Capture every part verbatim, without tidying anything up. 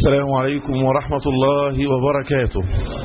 السلام عليكم ورحمة الله وبركاته.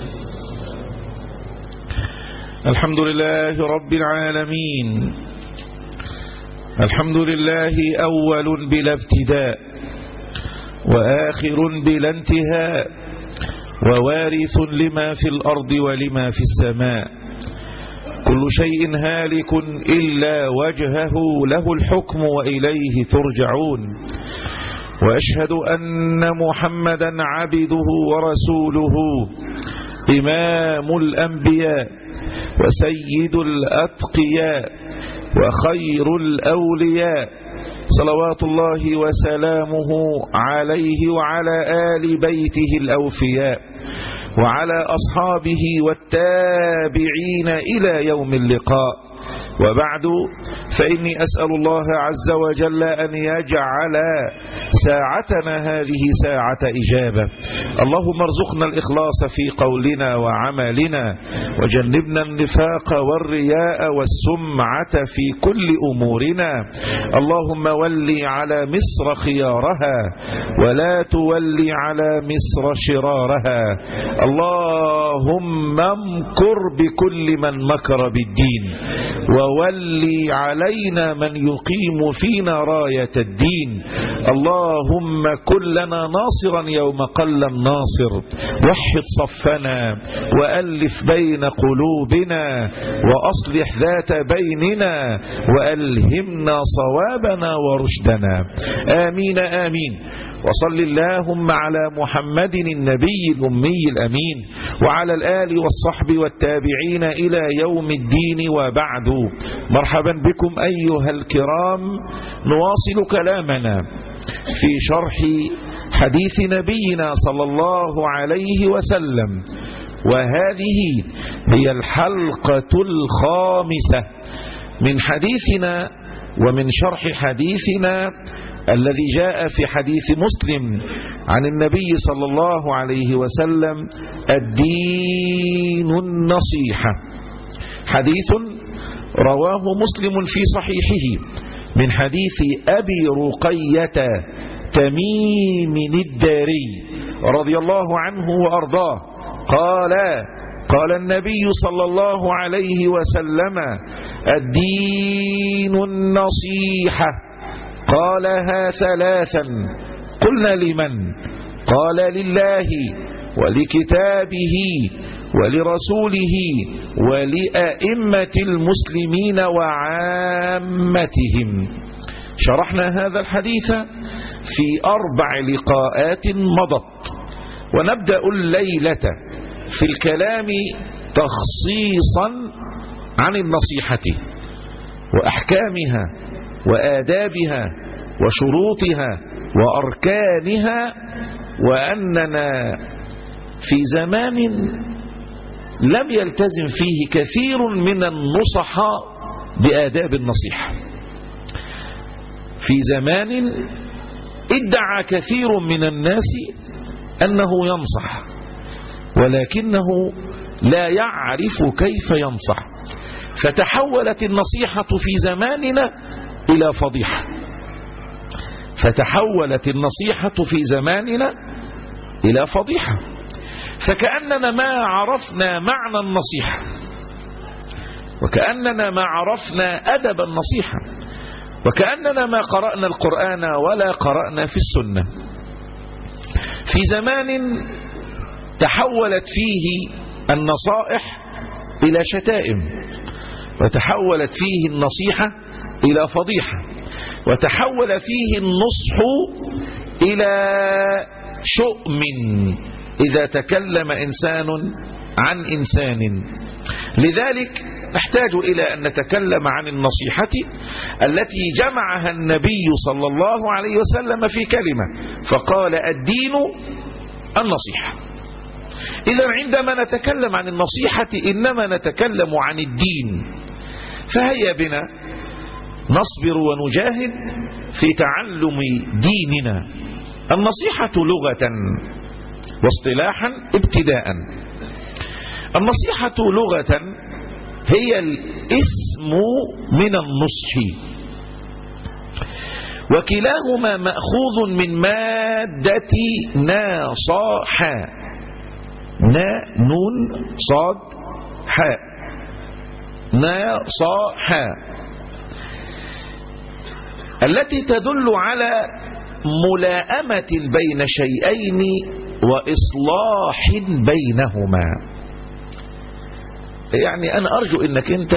الحمد لله رب العالمين، الحمد لله أول بلا ابتداء وآخر بلا انتهاء، ووارث لما في الأرض ولما في السماء، كل شيء هالك إلا وجهه، له الحكم وإليه ترجعون. وأشهد أن محمدا عبده ورسوله، إمام الأنبياء وسيد الأتقياء وخير الأولياء، صلوات الله وسلامه عليه وعلى آل بيته الأوفياء وعلى أصحابه والتابعين إلى يوم اللقاء. وبعد، فإني أسأل الله عز وجل أن يجعل ساعتنا هذه ساعة إجابة. اللهم ارزقنا الإخلاص في قولنا وعملنا، وجنبنا النفاق والرياء والسمعة في كل أمورنا. اللهم ولي على مصر خيارها ولا تولي على مصر شرارها. اللهم امكر بكل من مكر بالدين، وولي علينا من يقيم فينا راية الدين. اللهم كن لنا ناصرا يوم قل الناصر، وحد صفنا وألف بين قلوبنا وأصلح ذات بيننا وألهمنا صوابنا ورشدنا، آمين آمين. وصل اللهم على محمد النبي الأمي الأمين وعلى الآل والصحب والتابعين إلى يوم الدين. وبعد، مرحبا بكم أيها الكرام. نواصل كلامنا في شرح حديث نبينا صلى الله عليه وسلم، وهذه هي الحلقة الخامسة من حديثنا ومن شرح حديثنا الذي جاء في حديث مسلم عن النبي صلى الله عليه وسلم: الدين النصيحة. حديث رواه مسلم في صحيحه من حديث أبي رقية تميم الداري رضي الله عنه وأرضاه قال: قال النبي صلى الله عليه وسلم: الدين النصيحة. قالها ثلاثا، قلنا: لمن؟ قال: لله ولكتابه ولرسوله ولأئمة المسلمين وعامتهم. شرحنا هذا الحديث في أربع لقاءات مضت، ونبدأ الليلة في الكلام تخصيصا عن النصيحة وأحكامها وآدابها وشروطها وأركانها، وأننا في زمان لم يلتزم فيه كثير من النصحاء بآداب النصيحة، في زمان ادعى كثير من الناس أنه ينصح ولكنه لا يعرف كيف ينصح، فتحولت النصيحة في زماننا إلى فضيحة، فتحولت النصيحة في زماننا إلى فضيحة، فكأننا ما عرفنا معنى النصيحة، وكأننا ما عرفنا أدب النصيحة، وكأننا ما قرأنا القرآن ولا قرأنا في السنة. في زمان تحولت فيه النصائح إلى شتائم، وتحولت فيه النصيحة إلى فضيحة، وتحول فيه النصح إلى شؤم إذا تكلم إنسان عن إنسان. لذلك نحتاج إلى أن نتكلم عن النصيحة التي جمعها النبي صلى الله عليه وسلم في كلمة، فقال: الدين النصيحة. إذا عندما نتكلم عن النصيحة إنما نتكلم عن الدين، فهيا بنا نصبر ونجاهد في تعلم ديننا. النصيحة لغة واصطلاحا ابتداء. النصيحة لغة هي الاسم من النصح، وكلاهما مأخوذ من مادة ناصحا، نا نون صاد حاء، ناصحا، التي تدل على ملائمة بين شيئين وإصلاح بينهما. يعني أنا أرجو أنك أنت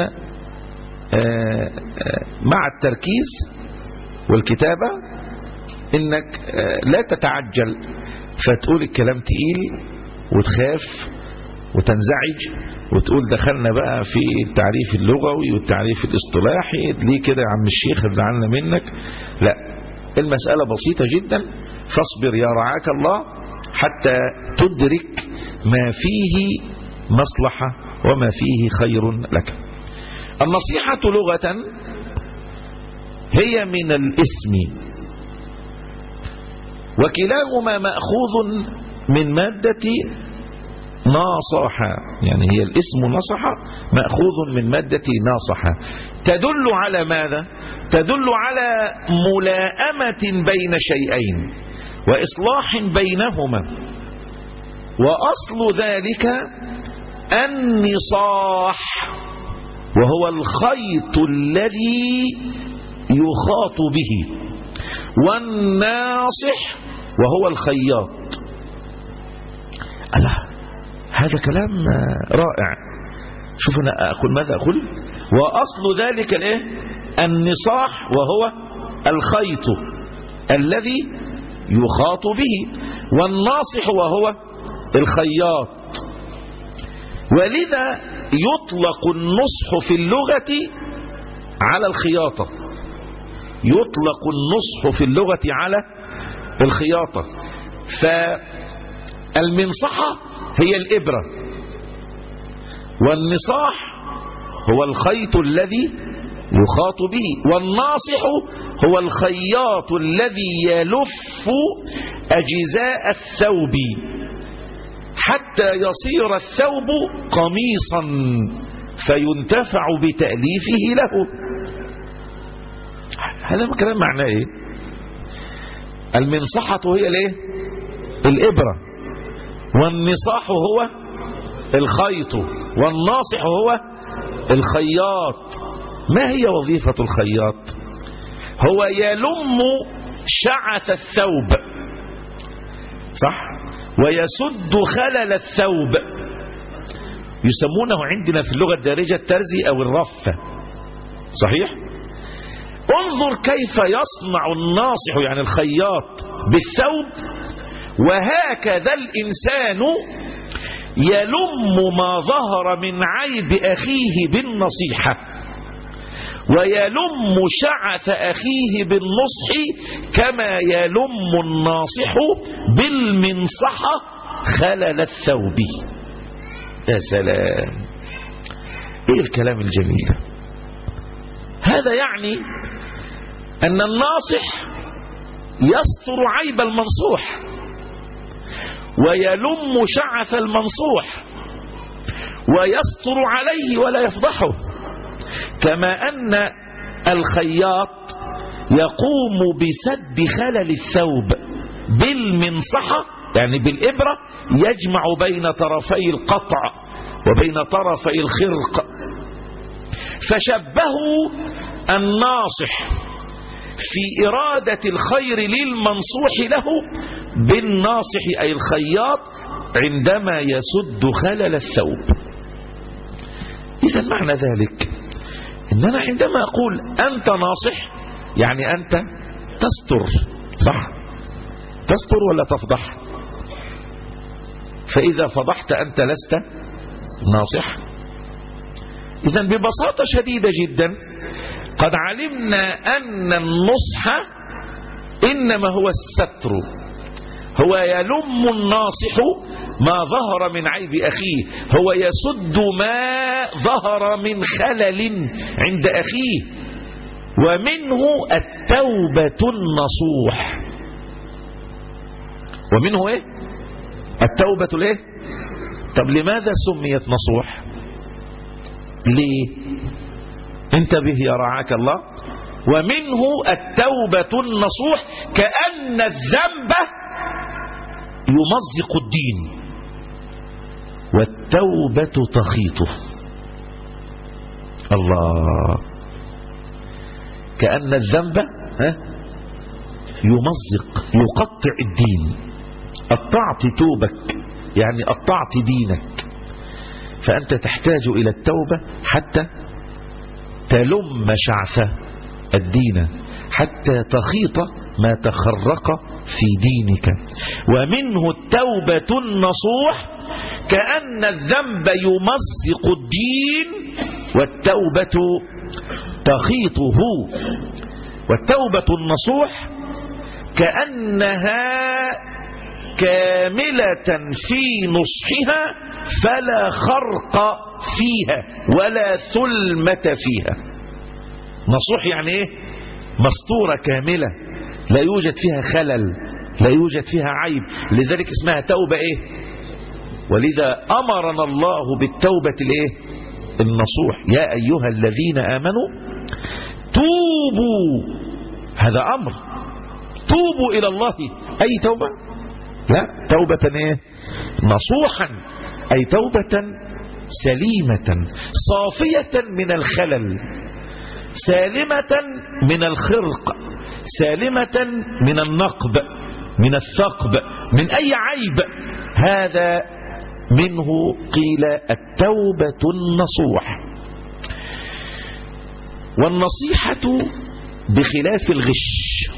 مع التركيز والكتابة أنك لا تتعجل فتقول الكلام تقيل وتخاف وتنزعج وتقول دخلنا بقى في التعريف اللغوي والتعريف الاصطلاحي، ليه كده يا عم الشيخ زعلنا منك؟ لا، المسألة بسيطة جدا، فاصبر يا رعاك الله حتى تدرك ما فيه مصلحة وما فيه خير لك. النصيحة لغة هي من الاسم، وكلاهما مأخوذ من مادة ناصحة، يعني هي الاسم نصحة مأخوذ من مادة ناصحة، تدل على ماذا؟ تدل على ملائمة بين شيئين وإصلاح بينهما، وأصل ذلك النصاح، وهو الخيط الذي يخاط به، والناصح وهو الخياط. الله، هذا كلام رائع. شوف أنا أقول ماذا أقول. وأصل ذلك الإيه؟ النصاح، وهو الخيط الذي يخاط به، والناصح وهو الخياط. ولذا يطلق النصح في اللغة على الخياطة، يطلق النصح في اللغة على الخياطة. فالمنصحة هي الإبرة، والنصاح هو الخيط الذي يخاط به، والناصح هو الخياط الذي يلف أجزاء الثوب حتى يصير الثوب قميصا فينتفع بتأليفه له. هذا كلام معناه ايه؟ المنصحة هي الايه؟ الإبرة، والنصاح هو الخيط، والناصح هو الخياط. ما هي وظيفة الخياط؟ هو يلم شعث الثوب، صح، ويسد خلل الثوب. يسمونه عندنا في اللغة الدارجة الترزي أو الرفة، صحيح؟ انظر كيف يصنع الناصح يعني الخياط بالثوب، وهكذا الإنسان يلم ما ظهر من عيب أخيه بالنصيحة، ويلم شعث أخيه بالنصح، كما يلم الناصح بالمنصحة خلل الثوب. يا سلام، ايه الكلام الجميل ده؟ هذا يعني أن الناصح يستر عيب المنصوح، ويلم شعث المنصوح، ويستر عليه ولا يفضحه، كما أن الخياط يقوم بسد خلل الثوب بالمنصحة يعني بالإبرة، يجمع بين طرفي القطع وبين طرفي الخرق. فشبهوا الناصح في إرادة الخير للمنصوح له بالناصح أي الخياط عندما يسد خلل الثوب. إذا معنى ذلك إن أنا عندما أقول أنت ناصح يعني أنت تستر، صح؟ تستر ولا تفضح؟ فإذا فضحت أنت لست ناصح. إذا ببساطة شديدة جدا قد علمنا أن النصح إنما هو الستر، هو يلم الناصح ما ظهر من عيب أخيه، هو يسد ما ظهر من خلل عند أخيه، ومنه التوبة النصوح. ومنه إيه؟ التوبة الإيه؟ طب لماذا سميت نصوح؟ ليه؟ انتبه يا رعاك الله. ومنه التوبة النصوح كأن الذنب يمزق الدين والتوبة تخيطه. الله، كأن الذنب يمزق يقطع الدين. قطعت توبك يعني قطعت دينك، فأنت تحتاج إلى التوبة حتى تلم شعث الدين، حتى تخيط ما تخرق في دينك. ومنه التوبة النصوح كأن الذنب يمزق الدين والتوبة تخيطه. والتوبة النصوح كأنها كاملة في نصحها فلا خرق فيها ولا ثلمة فيها. نصوح يعني ايه؟ مسطورة كاملة لا يوجد فيها خلل، لا يوجد فيها عيب، لذلك اسمها توبة ايه؟ ولذا أمرنا الله بالتوبة الايه؟ النصوح. يا أيها الذين آمنوا توبوا، هذا أمر، توبوا إلى الله. أي توبة؟ لا، توبة ايه؟ نصوحا، أي توبة سليمة صافية من الخلل، سالمة من الخرق، سالمة من النقب، من الثقب، من أي عيب. هذا منه قيل التوبة النصوح. والنصيحة بخلاف الغش،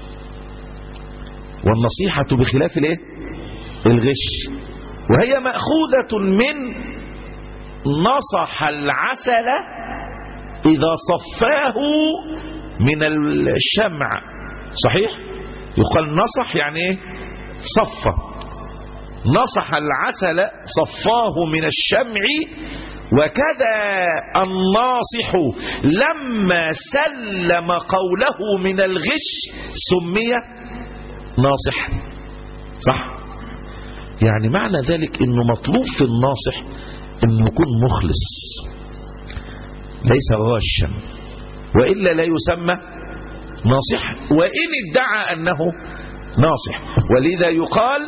والنصيحة بخلاف الايه؟ الغش، وهي مأخوذة من نصح العسل إذا صفاه من الشمع. صحيح؟ يقال نصح يعني ايه؟ صفى. نصح العسل صفاه من الشمع. وكذا الناصح لما سلم قوله من الغش سمي ناصح. صح؟ يعني معنى ذلك انه مطلوب في الناصح انه يكون مخلص ليس غاشا، وإلا لا يسمى ناصح وإن ادعى أنه ناصح. ولذا يقال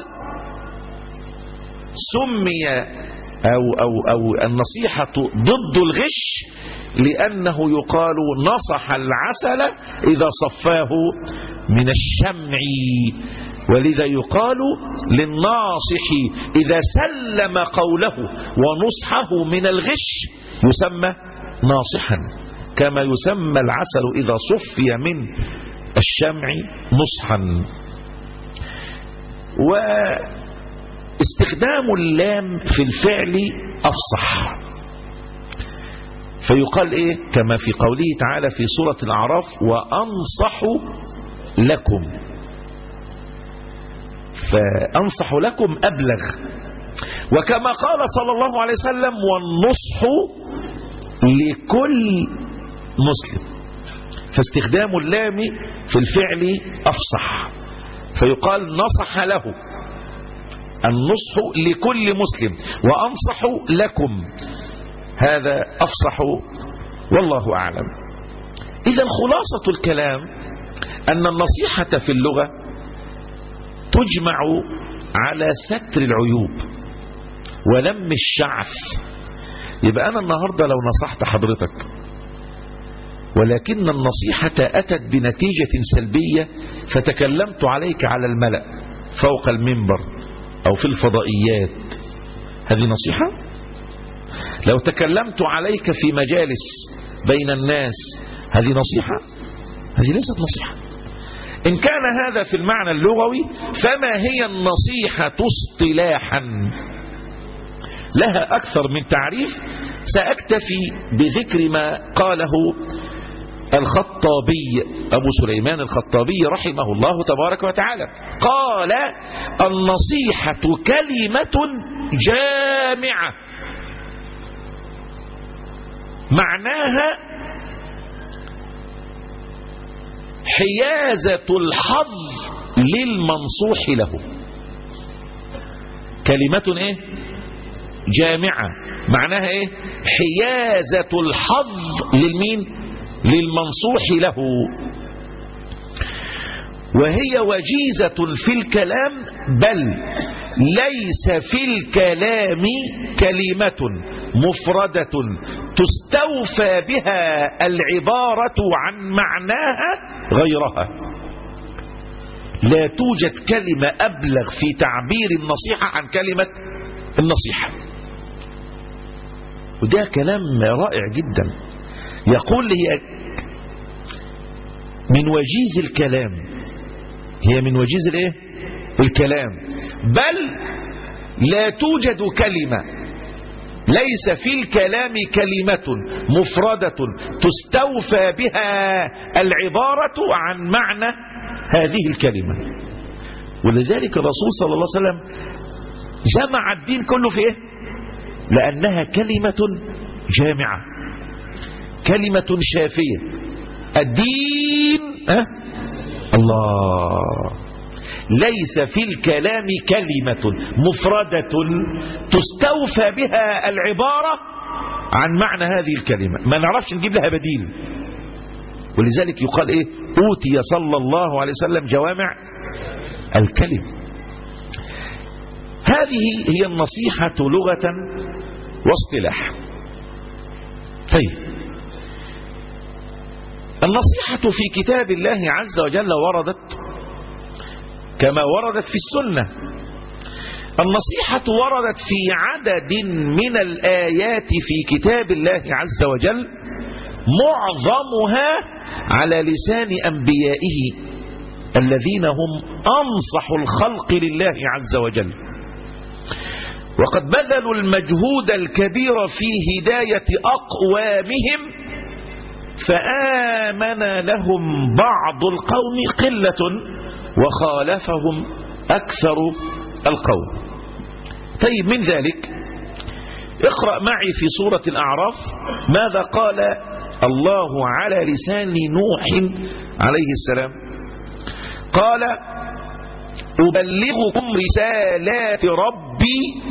سمي أو, أو, أو النصيحة ضد الغش لأنه يقال نصح العسل إذا صفاه من الشمع. ولذا يقال للناصح إذا سلم قوله ونصحه من الغش يسمى ناصحا، كما يسمى العسل إذا صفي من الشمع نصحا. واستخدام اللام في الفعل أفصح، فيقال إيه؟ كما في قوله تعالى في سورة الأعراف وأنصح لكم، فأنصح لكم أبلغ. وكما قال صلى الله عليه وسلم والنصح لكل مسلم، فاستخدام اللام في الفعل أفصح، فيقال نصح له، النصح لكل مسلم، وأنصح لكم، هذا أفصح والله أعلم. إذن خلاصة الكلام أن النصيحة في اللغة تجمع على ستر العيوب ولم الشعث. يبقى أنا النهاردة لو نصحت حضرتك ولكن النصيحة أتت بنتيجة سلبية فتكلمت عليك على الملأ فوق المنبر أو في الفضائيات، هذه نصيحة؟ لو تكلمت عليك في مجالس بين الناس هذه نصيحة؟ هذه ليست نصيحة. إن كان هذا في المعنى اللغوي فما هي النصيحة اصطلاحا؟ لها أكثر من تعريف، سأكتفي بذكر ما قاله الخطابي أبو سليمان الخطابي رحمه الله تبارك وتعالى. قال النصيحة كلمة جامعة معناها حيازة الحظ للمنصوح له. كلمة ايه؟ جامعة معناها ايه؟ حيازة الحظ للمين؟ للمنصوح له، وهي وجيزة في الكلام، بل ليس في الكلام كلمة مفردة تستوفى بها العبارة عن معناها غيرها. لا توجد كلمة أبلغ في تعبير النصيحة عن كلمة النصيحة. وده كلام رائع جدا. يقول هي من وجيز الكلام، هي من وجيز الايه؟ الكلام، بل لا توجد كلمة، ليس في الكلام كلمة مفردة تستوفى بها العبارة عن معنى هذه الكلمة. ولذلك الرسول صلى الله عليه وسلم جمع الدين كله في ايه؟ لأنها كلمة جامعة، كلمة شافية. الدين أه؟ الله. ليس في الكلام كلمة مفردة تستوفى بها العبارة عن معنى هذه الكلمة، ما نعرفش نجيب لها بديل. ولذلك يقال ايه؟ أوتي صلى الله عليه وسلم جوامع الكلم. هذه هي النصيحة لغة واصطلاحا. طيب، النصيحة في كتاب الله عز وجل وردت كما وردت في السنة. النصيحة وردت في عدد من الآيات في كتاب الله عز وجل، معظمها على لسان أنبيائه الذين هم أنصح الخلق لله عز وجل، وقد بذلوا المجهود الكبير في هداية أقوامهم، فآمن لهم بعض القوم قلة وخالفهم أكثر القوم. طيب، من ذلك اقرأ معي في سورة الأعراف ماذا قال الله على لسان نوح عليه السلام. قال: أبلغكم رسالات ربي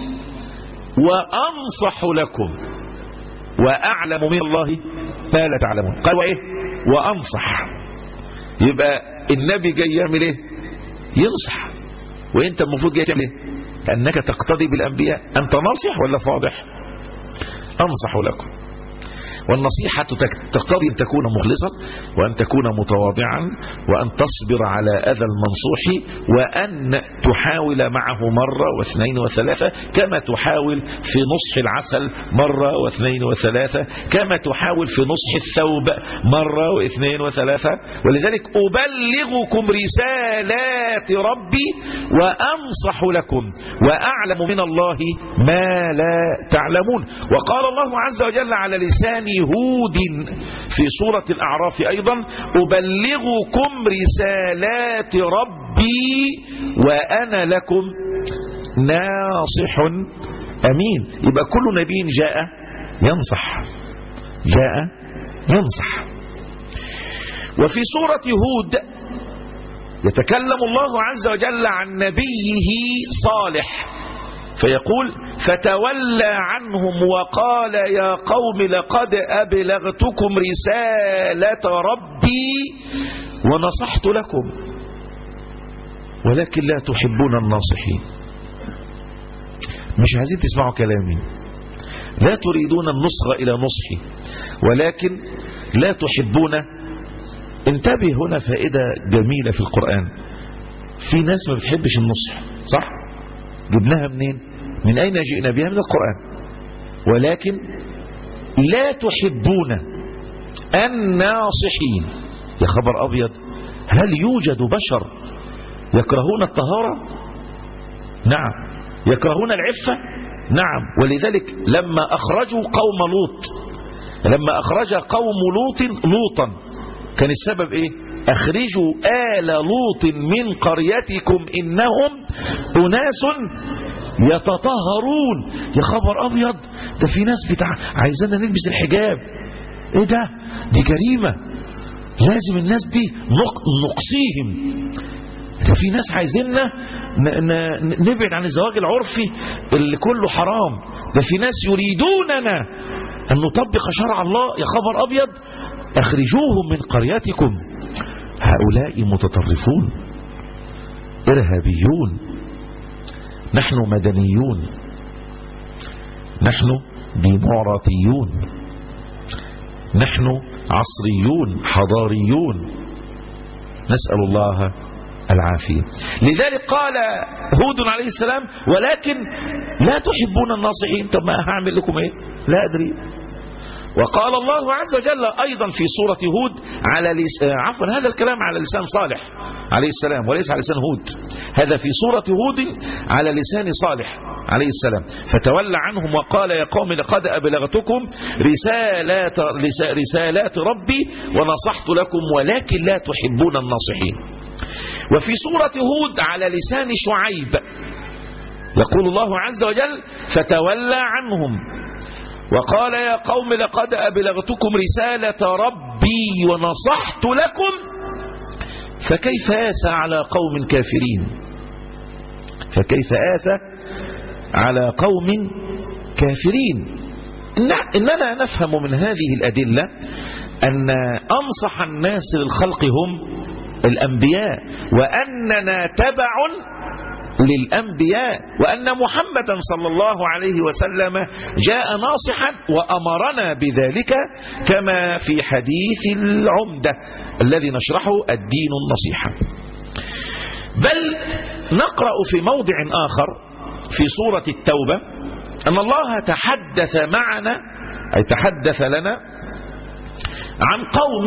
وأنصح لكم وأعلم من الله ما لا تعلمون. قال وإيه؟ وأنصح. يبقى النبي جاي يعمل إيه؟ ينصح. وإنت المفروض جاي تعمل إيه؟ أنك تقتدي بالأنبياء. أنت ناصح ولا فاضح؟ أنصح لكم. والنصيحة تقتضي أن تكون مخلصا، وأن تكون متواضعا، وأن تصبر على أذى المنصوح، وأن تحاول معه مرة واثنين وثلاثة، كما تحاول في نصح العسل مرة واثنين وثلاثة، كما تحاول في نصح الثوب مرة واثنين وثلاثة. ولذلك أبلغكم رسالات ربي وأنصح لكم وأعلم من الله ما لا تعلمون. وقال الله عز وجل على لسان هود في سورة الأعراف أيضا: أبلغكم رسالات ربي وأنا لكم ناصح أمين. يبقى كل نبي جاء ينصح، جاء ينصح. وفي سورة هود يتكلم الله عز وجل عن نبيه صالح فيقول: فتولى عنهم وقال يا قوم لقد أبلغتكم رسالة ربي ونصحت لكم ولكن لا تحبون الناصحين. مش عايزين تسمعوا كلامي، لا تريدون النصح إلى نصحي ولكن لا تحبون. انتبه، هنا فائدة جميلة في القرآن. في ناس ما بتحبش النصح، صح؟ جبناها منين؟ من أين جئنا بها؟ من القرآن. ولكن لا تحبون الناصحين. يا خبر أبيض، هل يوجد بشر يكرهون الطهارة؟ نعم. يكرهون العفة؟ نعم. ولذلك لما أخرجوا قوم لوط، لما أخرج قوم لوط لوطا كان السبب إيه؟ أخرجوا آل لوط من قريتكم إنهم أناس يتطهرون. يا خبر أبيض، ده في ناس بتاع عايزانا نلبس الحجاب. إيه ده؟ دي جريمة، لازم الناس دي نقصيهم. ده في ناس عايزيننا نبعد عن الزواج العرفي اللي كله حرام. ده في ناس يريدوننا أن نطبق شرع الله. يا خبر أبيض، أخرجوهم من قريتكم، هؤلاء متطرفون إرهابيون، نحن مدنيون، نحن ديمقراطيون، نحن عصريون حضاريون، نسأل الله العافية. لذلك قال هود عليه السلام ولكن لا تحبون الناصحين. طب ما هعمل لكم ايه؟ لا أدري. وقال الله عز وجل أيضا في سورة هود على لس... عفوا هذا الكلام على لسان صالح عليه السلام وليس على لسان هود، هذا في سورة هود على لسان صالح عليه السلام. فتولى عنهم وقال يا قوم لقد أبلغتكم رسالات, رسالات ربي ونصحت لكم ولكن لا تحبون الناصحين. وفي سورة هود على لسان شعيب يقول الله عز وجل فتولى عنهم وقال يا قوم لقد أبلغتكم رسالة ربي ونصحت لكم فكيف آسى على قوم كافرين. فكيف آسى على قوم كافرين. إننا نفهم من هذه الأدلة أن أنصح الناس للخلق هم الأنبياء، وأننا تبع للأنبياء، وأن محمدا صلى الله عليه وسلم جاء ناصحا وأمرنا بذلك كما في حديث العمدة الذي نشرحه الدين النصيحة. بل نقرأ في موضع آخر في سورة التوبة أن الله تحدث معنا أي تحدث لنا عن قوم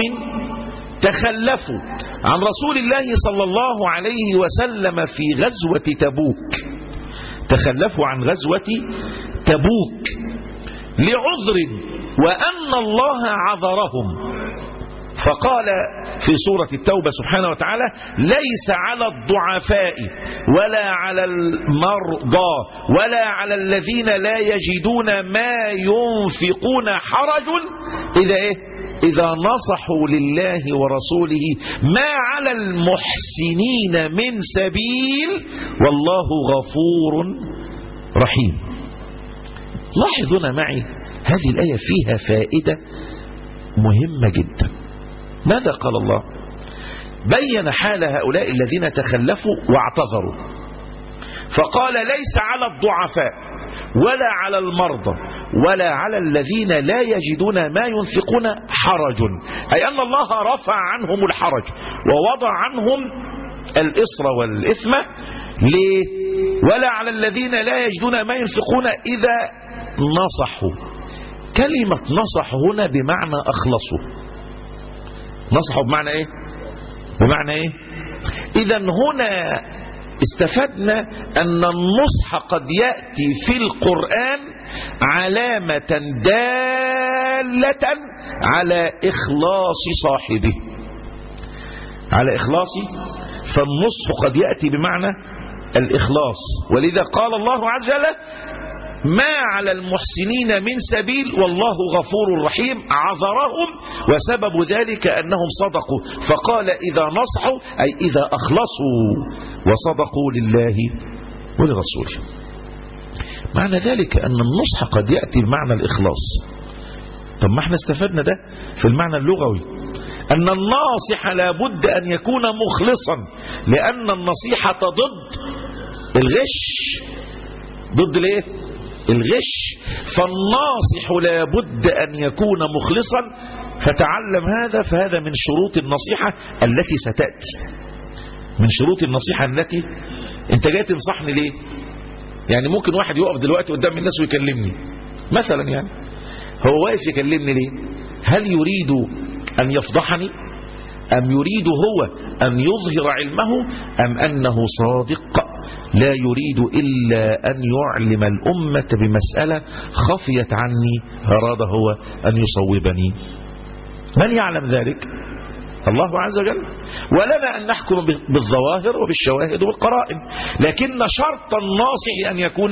تخلفوا عن رسول الله صلى الله عليه وسلم في غزوة تبوك. تخلفوا عن غزوة تبوك لعذر وأن الله عذرهم. فقال في سورة التوبة سبحانه وتعالى ليس على الضعفاء ولا على المرضى ولا على الذين لا يجدون ما ينفقون حرج إذا إيه إذا نصحوا لله ورسوله ما على المحسنين من سبيل والله غفور رحيم. لاحظونا معي هذه الآية فيها فائدة مهمة جدا. ماذا قال الله؟ بين حال هؤلاء الذين تخلفوا واعتذروا فقال ليس على الضعفاء ولا على المرضى ولا على الذين لا يجدون ما ينفقون حرج، أي أن الله رفع عنهم الحرج ووضع عنهم الإصر والإثم. ليه؟ ولا على الذين لا يجدون ما ينفقون إذا نصحوا. كلمة نصح هنا بمعنى أخلصوا. نصحوا بمعنى إيه؟ بمعنى إيه؟ إذا هنا استفدنا أن النصح قد يأتي في القرآن علامة دالة على إخلاص صاحبه، على إخلاص. فالنصح قد يأتي بمعنى الإخلاص، ولذا قال الله عز وجل ما على المحسنين من سبيل والله غفور رحيم. عذرهم وسبب ذلك أنهم صدقوا، فقال إذا نصحوا أي إذا أخلصوا وصدقوا لله ولرسوله. معنى ذلك أن النصح قد يأتي بمعنى الإخلاص. طب ما احنا استفدنا ده في المعنى اللغوي أن الناصح لا بد أن يكون مخلصا، لأن النصيحة ضد الغش. ضد ليه؟ الغش. فالناصح لا بد أن يكون مخلصا. فتعلم هذا، فهذا من شروط النصيحة التي ستأتي. من شروط النصيحة التي انت جاي تنصحني ليه؟ يعني ممكن واحد يقف دلوقتي قدام الناس ويكلمني مثلا، يعني هو واقف يكلمني ليه؟ هل يريد أن يفضحني أم يريد هو أن يظهر علمه أم أنه صادق لا يريد إلا أن يعلم الأمة بمسألة خفيت عني أراد هو أن يصوبني؟ من يعلم ذلك؟ الله عز وجل. ولنا أن نحكم بالظواهر وبالشواهد والقرائن، لكن شرط الناصح أن يكون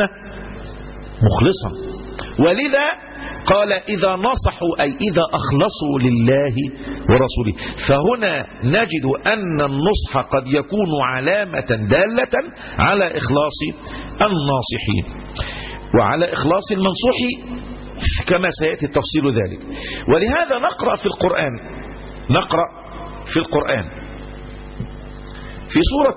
مخلصا. ولذا قال إذا نصحوا أي إذا أخلصوا لله ورسوله. فهنا نجد أن النصح قد يكون علامة دالة على إخلاص الناصحين وعلى إخلاص المنصوح كما سيأتي التفصيل ذلك. ولهذا نقرأ في القرآن نقرأ في القرآن في سورة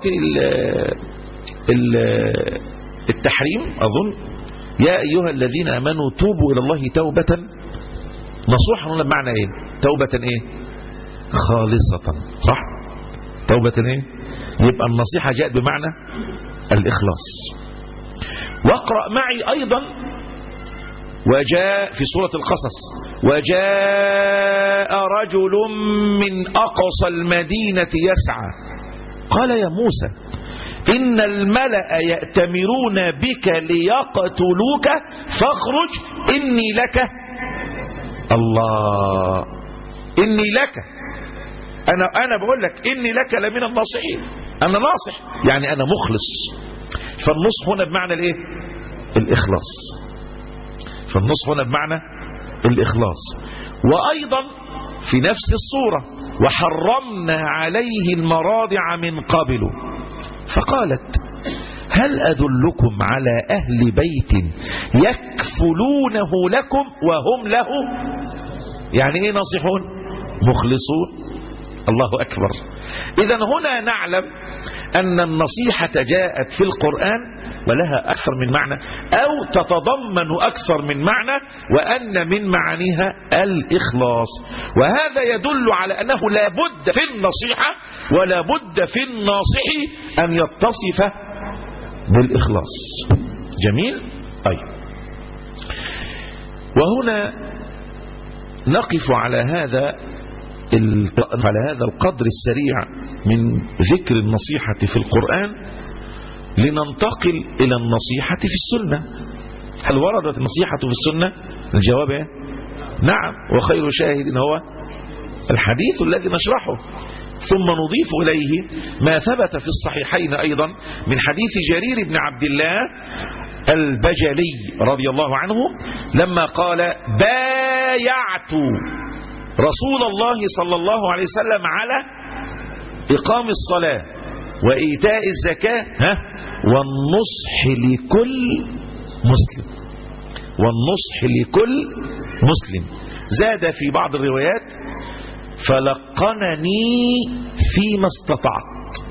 التحريم أظن: يا أيها الذين آمنوا توبوا إلى الله توبة نصوحا. هنا بمعنى إيه؟ توبة إيه؟ خالصة. صح؟ توبة إيه؟ يبقى النصيحة جاءت بمعنى الإخلاص. واقرأ معي أيضا وجاء في سورة القصص: وجاء رجل من أقصى المدينة يسعى قال يا موسى إن الملأ يأتمرون بك ليقتلوك فاخرج إني لك. الله، إني لك، أنا أنا بقول لك إني لك لمن الناصحين، أنا ناصح يعني أنا مخلص. فالنصح هنا بمعنى الإيه؟ الإخلاص. فالنصح هنا بمعنى الإخلاص. وأيضا في نفس الصورة: وحرمنا عليه المراضع من قبل فقالت هل أدلكم على أهل بيت يكفلونه لكم وهم له يعني إيه ناصحون؟ مخلصون. الله أكبر. إذن هنا نعلم أن النصيحة جاءت في القرآن ولها أكثر من معنى أو تتضمن أكثر من معنى، وأن من معانيها الإخلاص. وهذا يدل على أنه لا بد في النصيحة ولا بد في الناصح أن يتصف بالإخلاص. جميل. طيب، وهنا نقف على هذا على هذا القدر السريع من ذكر النصيحة في القرآن، لننتقل إلى النصيحة في السنة. هل وردت النصيحة في السنة؟ الجواب ايه؟ نعم، وخير شاهد هو الحديث الذي نشرحه. ثم نضيف إليه ما ثبت في الصحيحين أيضا من حديث جرير بن عبد الله البجلي رضي الله عنه لما قال بايعت رسول الله صلى الله عليه وسلم على إقام الصلاة وإيتاء الزكاة ها والنصح لكل مسلم. والنصح لكل مسلم. زاد في بعض الروايات فلقنني فيما استطعت.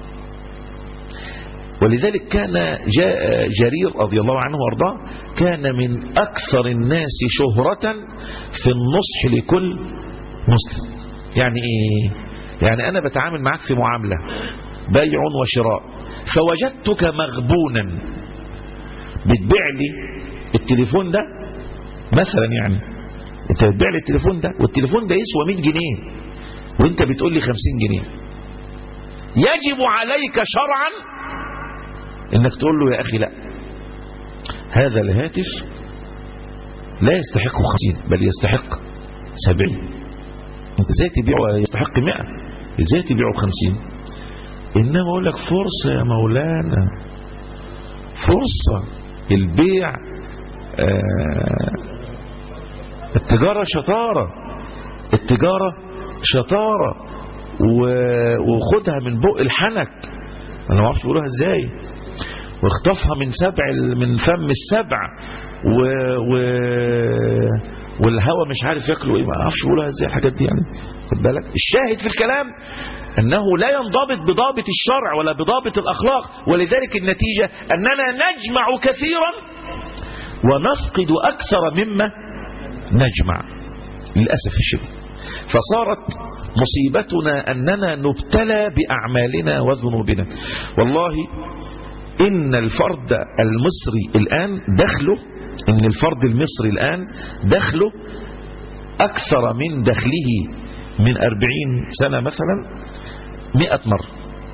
ولذلك كان جاء جرير رضي الله عنه وارضاه كان من أكثر الناس شهرة في النصح لكل مسلم. يعني إيه؟ يعني أنا بتعامل معك في معاملة بيع وشراء، فوجدتك مغبونا بتبيع لي التليفون ده مثلا، يعني انت بتبيع لي التليفون ده والتليفون ده يسوى مئة جنيه وانت بتقول لي خمسين جنيه، يجب عليك شرعا انك تقول له يا اخي لا، هذا الهاتف لا يستحق خمسين بل يستحق سبعين. انت ازاي تبيعه يستحق مئة؟ ازاي تبيعه خمسين؟ انما اقول لك فرصة يا مولانا، فرصة. البيع آه التجارة شطارة، التجارة شطارة، وخدها من بق الحنك، انا ما اعرفش بيقولوها ازاي، واخطفها من سبع من فم السبع و... و... والهوى مش عارف ياكلوا ايه، ما اعرفش بيقولوها ازاي الحاجات دي يعني. خد بالك، الشاهد في الكلام انه لا ينضبط بضابط الشرع ولا بضابط الاخلاق، ولذلك النتيجة اننا نجمع كثيرا ونفقد اكثر مما نجمع للاسف الشديد. فصارت مصيبتنا اننا نبتلى باعمالنا وذنوبنا. والله ان الفرد المصري الان دخله ان الفرد المصري الان دخله اكثر من دخله من أربعين سنة مثلا مئة مرة،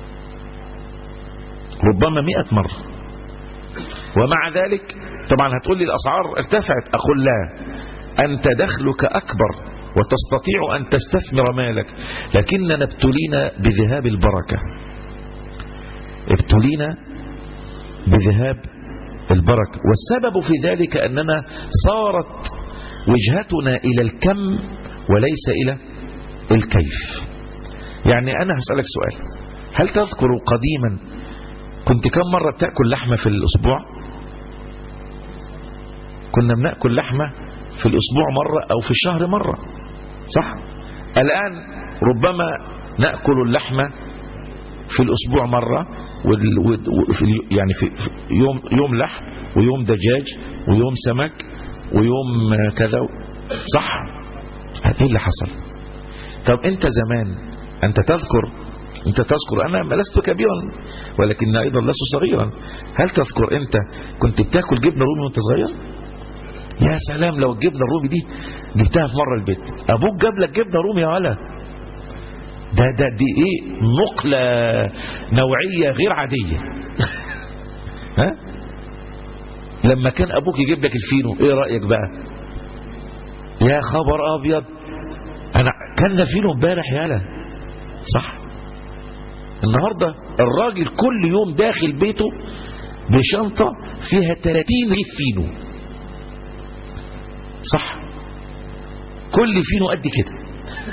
ربما مئة مرة. ومع ذلك طبعا هتقول لي الأسعار ارتفعت، أقول لا، أنت دخلك أكبر وتستطيع أن تستثمر مالك، لكننا ابتلينا بذهاب البركة، ابتلينا بذهاب البركة. والسبب في ذلك أننا صارت وجهتنا إلى الكم وليس إلى الكيف. يعني أنا هسألك سؤال، هل تذكر قديما كنت كم مرة بتأكل لحمة في الأسبوع؟ كنا بنأكل لحمة في الأسبوع مرة أو في الشهر مرة، صح؟ الآن ربما نأكل اللحمة في الأسبوع مرة، يعني في يوم يوم لحم ويوم دجاج ويوم سمك ويوم كذا، صح؟ ايه اللي حصل؟ طب انت زمان انت تذكر انت تذكر انا لست كبيرا ولكن ايضا لست صغيرا، هل تذكر انت كنت بتاكل جبنه رومي وانت صغير؟ يا سلام لو الجبنه الرومي دي جبتها في مره البيت، ابوك جاب لك جبنه رومي يا ولا ده ده دي ايه، نقله نوعيه غير عاديه. ها لما كان ابوك يجيب لك الفينو، ايه رايك بقى؟ يا خبر ابيض، انا كان فينو امبارح يالا، صح؟ النهارده الراجل كل يوم داخل بيته بشنطه فيها ثلاثين رغيف فينو، صح؟ كل فينو قد كده.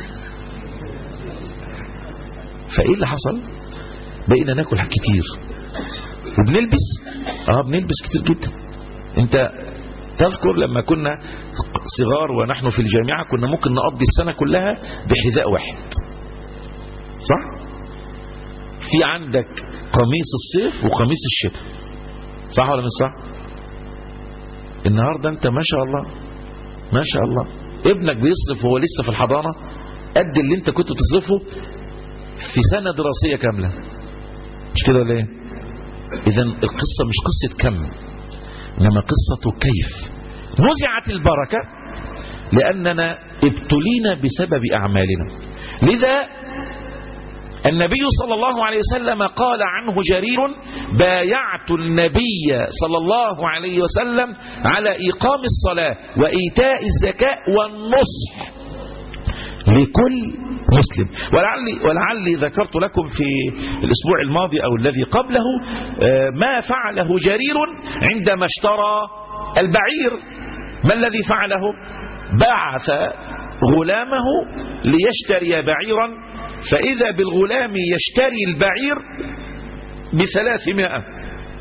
فايه اللي حصل؟ بقينا ناكل كتير وبنلبس، اه بنلبس كتير جدا. انت تذكر لما كنا صغار ونحن في الجامعة كنا ممكن نقضي السنة كلها بحذاء واحد، صح؟ في عندك قميص الصيف وقميص الشتاء، صح ولا مش صح؟ النهاردة انت ما شاء الله ما شاء الله ابنك بيصرف وهو لسه في الحضانة قد اللي انت كنت تصرفه في سنة دراسية كاملة، مش كده ولا ايه؟ اذا القصة مش قصة كم، انما قصة كيف. نزعت البركة لأننا ابتلينا بسبب أعمالنا. لذا النبي صلى الله عليه وسلم قال عنه جرير: بايعت النبي صلى الله عليه وسلم على إقام الصلاة وإيتاء الزكاة والنصح لكل مسلم. ولعلي, ولعلي ذكرت لكم في الأسبوع الماضي أو الذي قبله ما فعله جرير عندما اشترى البعير. ما الذي فعله؟ بعث غلامه ليشتري بعيرا، فإذا بالغلام يشتري البعير بثلاثمائة.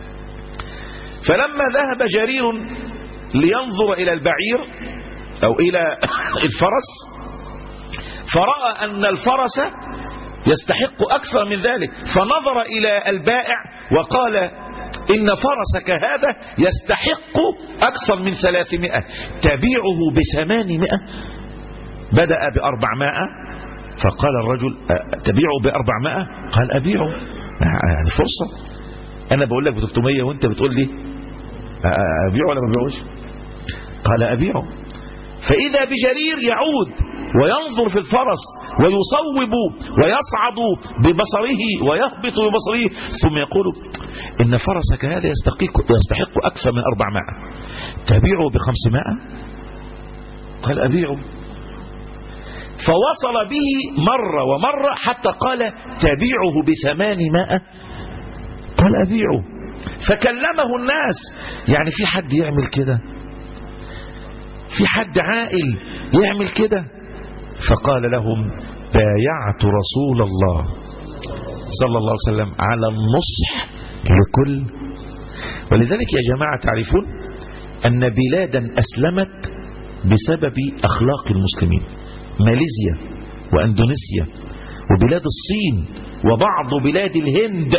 فلما ذهب جرير لينظر إلى البعير أو إلى الفرس فرأى أن الفرس يستحق أكثر من ذلك، فنظر إلى البائع وقال: إن فرسك هذا يستحق أكثر من ثلاثمائة، تبيعه بثمانمائة. بدأ بأربعمائة، فقال الرجل: تبيعه بأربعمائة؟ قال: أبيعه، يعني فرصة، أنا بقول لك بثلاثمائة وأنت بتقول لي أبيعه ولا ما أبيعوش؟ قال: أبيعه. فإذا بجرير يعود وينظر في الفرس ويصوب ويصعد ببصره ويهبط ببصره، ثم يقول: إن فرسك هذا يستحق, يستحق أكثر من أربعمائة، تبيعه بخمسمائة؟ قال: أبيعه. فوصل به مرة ومرة حتى قال: تبيعه بثمانمائة؟ قال: أبيعه. فكلمه الناس، يعني في حد يعمل كده؟ في حد عاقل يعمل كده؟ فقال لهم: بايعت رسول الله صلى الله عليه وسلم على النصح لكل. ولذلك يا جماعة تعرفون أن بلادا أسلمت بسبب أخلاق المسلمين، ماليزيا وأندونيسيا وبلاد الصين وبعض بلاد الهند.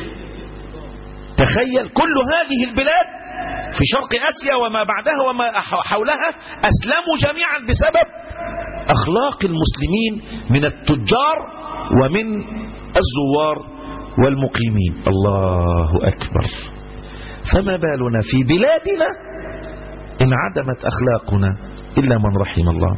تخيل كل هذه البلاد في شرق آسيا وما بعدها وما حولها أسلموا جميعا بسبب أخلاق المسلمين من التجار ومن الزوار والمقيمين. الله أكبر. فما بالنا في بلادنا انعدمت أخلاقنا إلا من رحم الله.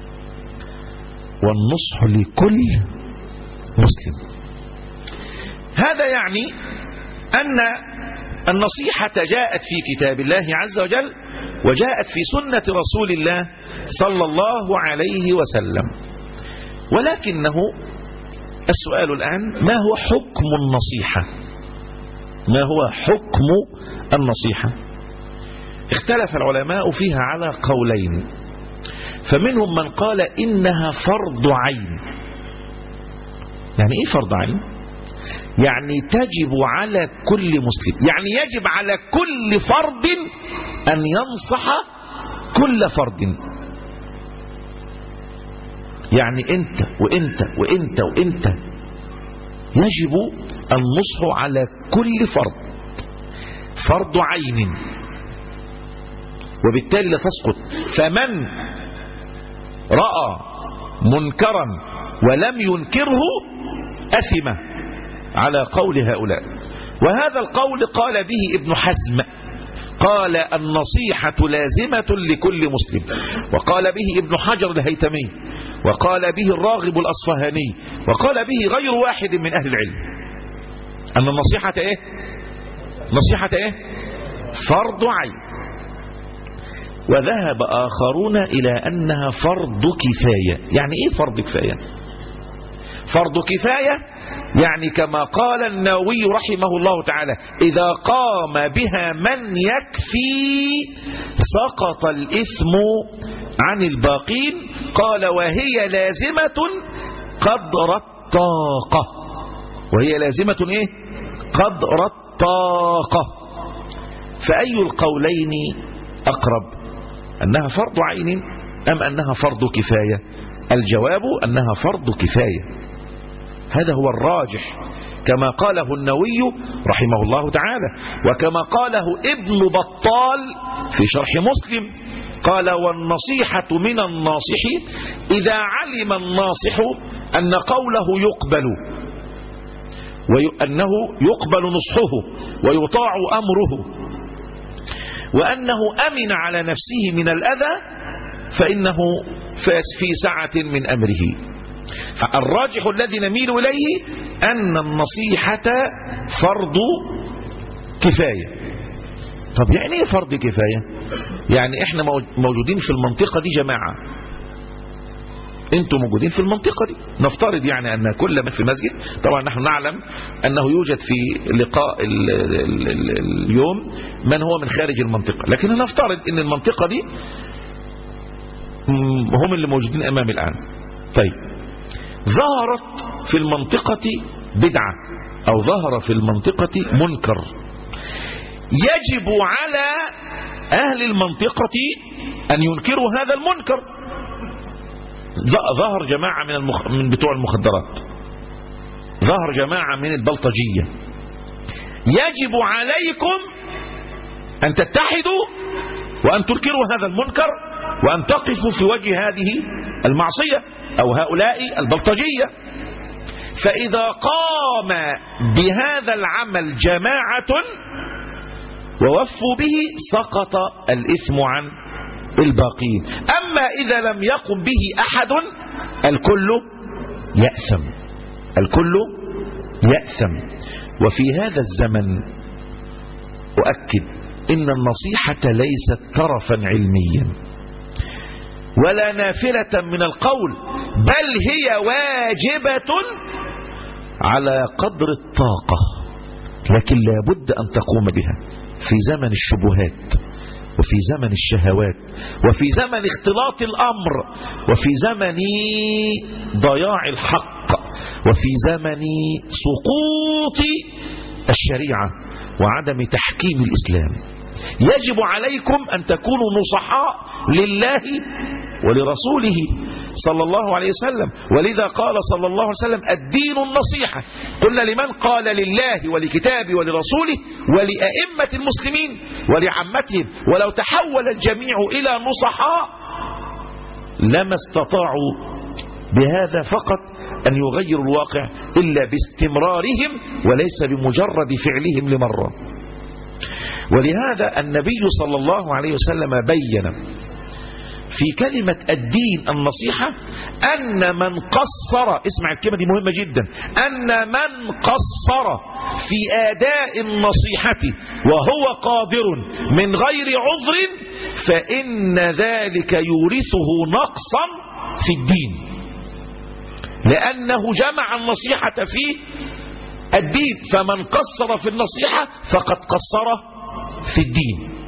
والنصح لكل مسلم، هذا يعني أن النصيحة جاءت في كتاب الله عز وجل وجاءت في سنة رسول الله صلى الله عليه وسلم. ولكنه السؤال الآن: ما هو حكم النصيحة؟ ما هو حكم النصيحة؟ اختلف العلماء فيها على قولين، فمنهم من قال إنها فرض عين. يعني إيه فرض عين؟ يعني تجب على كل مسلم، يعني يجب على كل فرد أن ينصح كل فرد. يعني انت وانت وانت وانت يجب النصح على كل فرد، فرض عين، وبالتالي لا تسقط. فمن رأى منكرا ولم ينكره أثم على قول هؤلاء. وهذا القول قال به ابن حزم، قال النصيحة لازمة لكل مسلم، وقال به ابن حجر الهيتمي، وقال به الراغب الأصفهاني، وقال به غير واحد من أهل العلم، أن النصيحة إيه؟ نصيحة إيه؟ فرض عين. وذهب آخرون إلى أنها فرض كفاية. يعني إيه فرض كفاية؟ فرض كفاية يعني كما قال النووي رحمه الله تعالى: إذا قام بها من يكفي سقط الإثم عن الباقين. قال وهي لازمة قدر الطاقة. وهي لازمة إيه؟ قدر الطاقة. فأي القولين أقرب؟ أنها فرض عين أم أنها فرض كفاية؟ الجواب أنها فرض كفاية. هذا هو الراجح كما قاله النووي رحمه الله تعالى، وكما قاله ابن بطال في شرح مسلم، قال والنصيحة من الناصح إذا علم الناصح أن قوله يقبل، وأنه يقبل نصحه ويطاع أمره، وأنه أمن على نفسه من الأذى، فإنه في سعة من أمره. الراجح الذي نميل إليه أن النصيحة فرض كفاية. طب يعني ايه فرض كفاية؟ يعني احنا موجودين في المنطقة دي جماعة، انتم موجودين في المنطقة دي، نفترض يعني أن كل من في مسجد، طبعا نحن نعلم أنه يوجد في لقاء ال ال ال اليوم من هو من خارج المنطقة، لكن نفترض أن المنطقة دي هم اللي موجودين أمامي الآن. طيب ظهرت في المنطقة بدعة أو ظهر في المنطقة منكر، يجب على أهل المنطقة أن ينكروا هذا المنكر. ظهر جماعة من, المخ... من بتوع المخدرات، ظهر جماعة من البلطجية، يجب عليكم أن تتحدوا وأن تنكروا هذا المنكر وأن تقفوا في وجه هذه المعصية أو هؤلاء البلطجية. فإذا قام بهذا العمل جماعة ووفوا به سقط الإثم عن الباقين. أما إذا لم يقم به أحد الكل يأثم، الكل يأثم. وفي هذا الزمن أؤكد إن النصيحة ليست طرفا علميا ولا نافلة من القول، بل هي واجبة على قدر الطاقة، لكن لا بد أن تقوم بها في زمن الشبهات، وفي زمن الشهوات، وفي زمن اختلاط الأمر، وفي زمن ضياع الحق، وفي زمن سقوط الشريعة وعدم تحكيم الإسلام. يجب عليكم أن تكونوا نصحاء لله ولرسوله صلى الله عليه وسلم. ولذا قال صلى الله عليه وسلم الدين النصيحة. قلنا لمن؟ قال لله ولكتابه ولرسوله ولأئمة المسلمين ولعمتهم. ولو تحول الجميع إلى نصحاء لما استطاعوا بهذا فقط أن يغيروا الواقع إلا باستمرارهم وليس بمجرد فعلهم لمرة. ولهذا النبي صلى الله عليه وسلم بين في كلمة الدين النصيحة أن من قصر، اسمع الكلمة دي مهمة جدا، أن من قصر في أداء النصيحة وهو قادر من غير عذر فإن ذلك يورثه نقصا في الدين، لأنه جمع النصيحة في الدين. فمن قصر في النصيحة فقد قصر في الدين.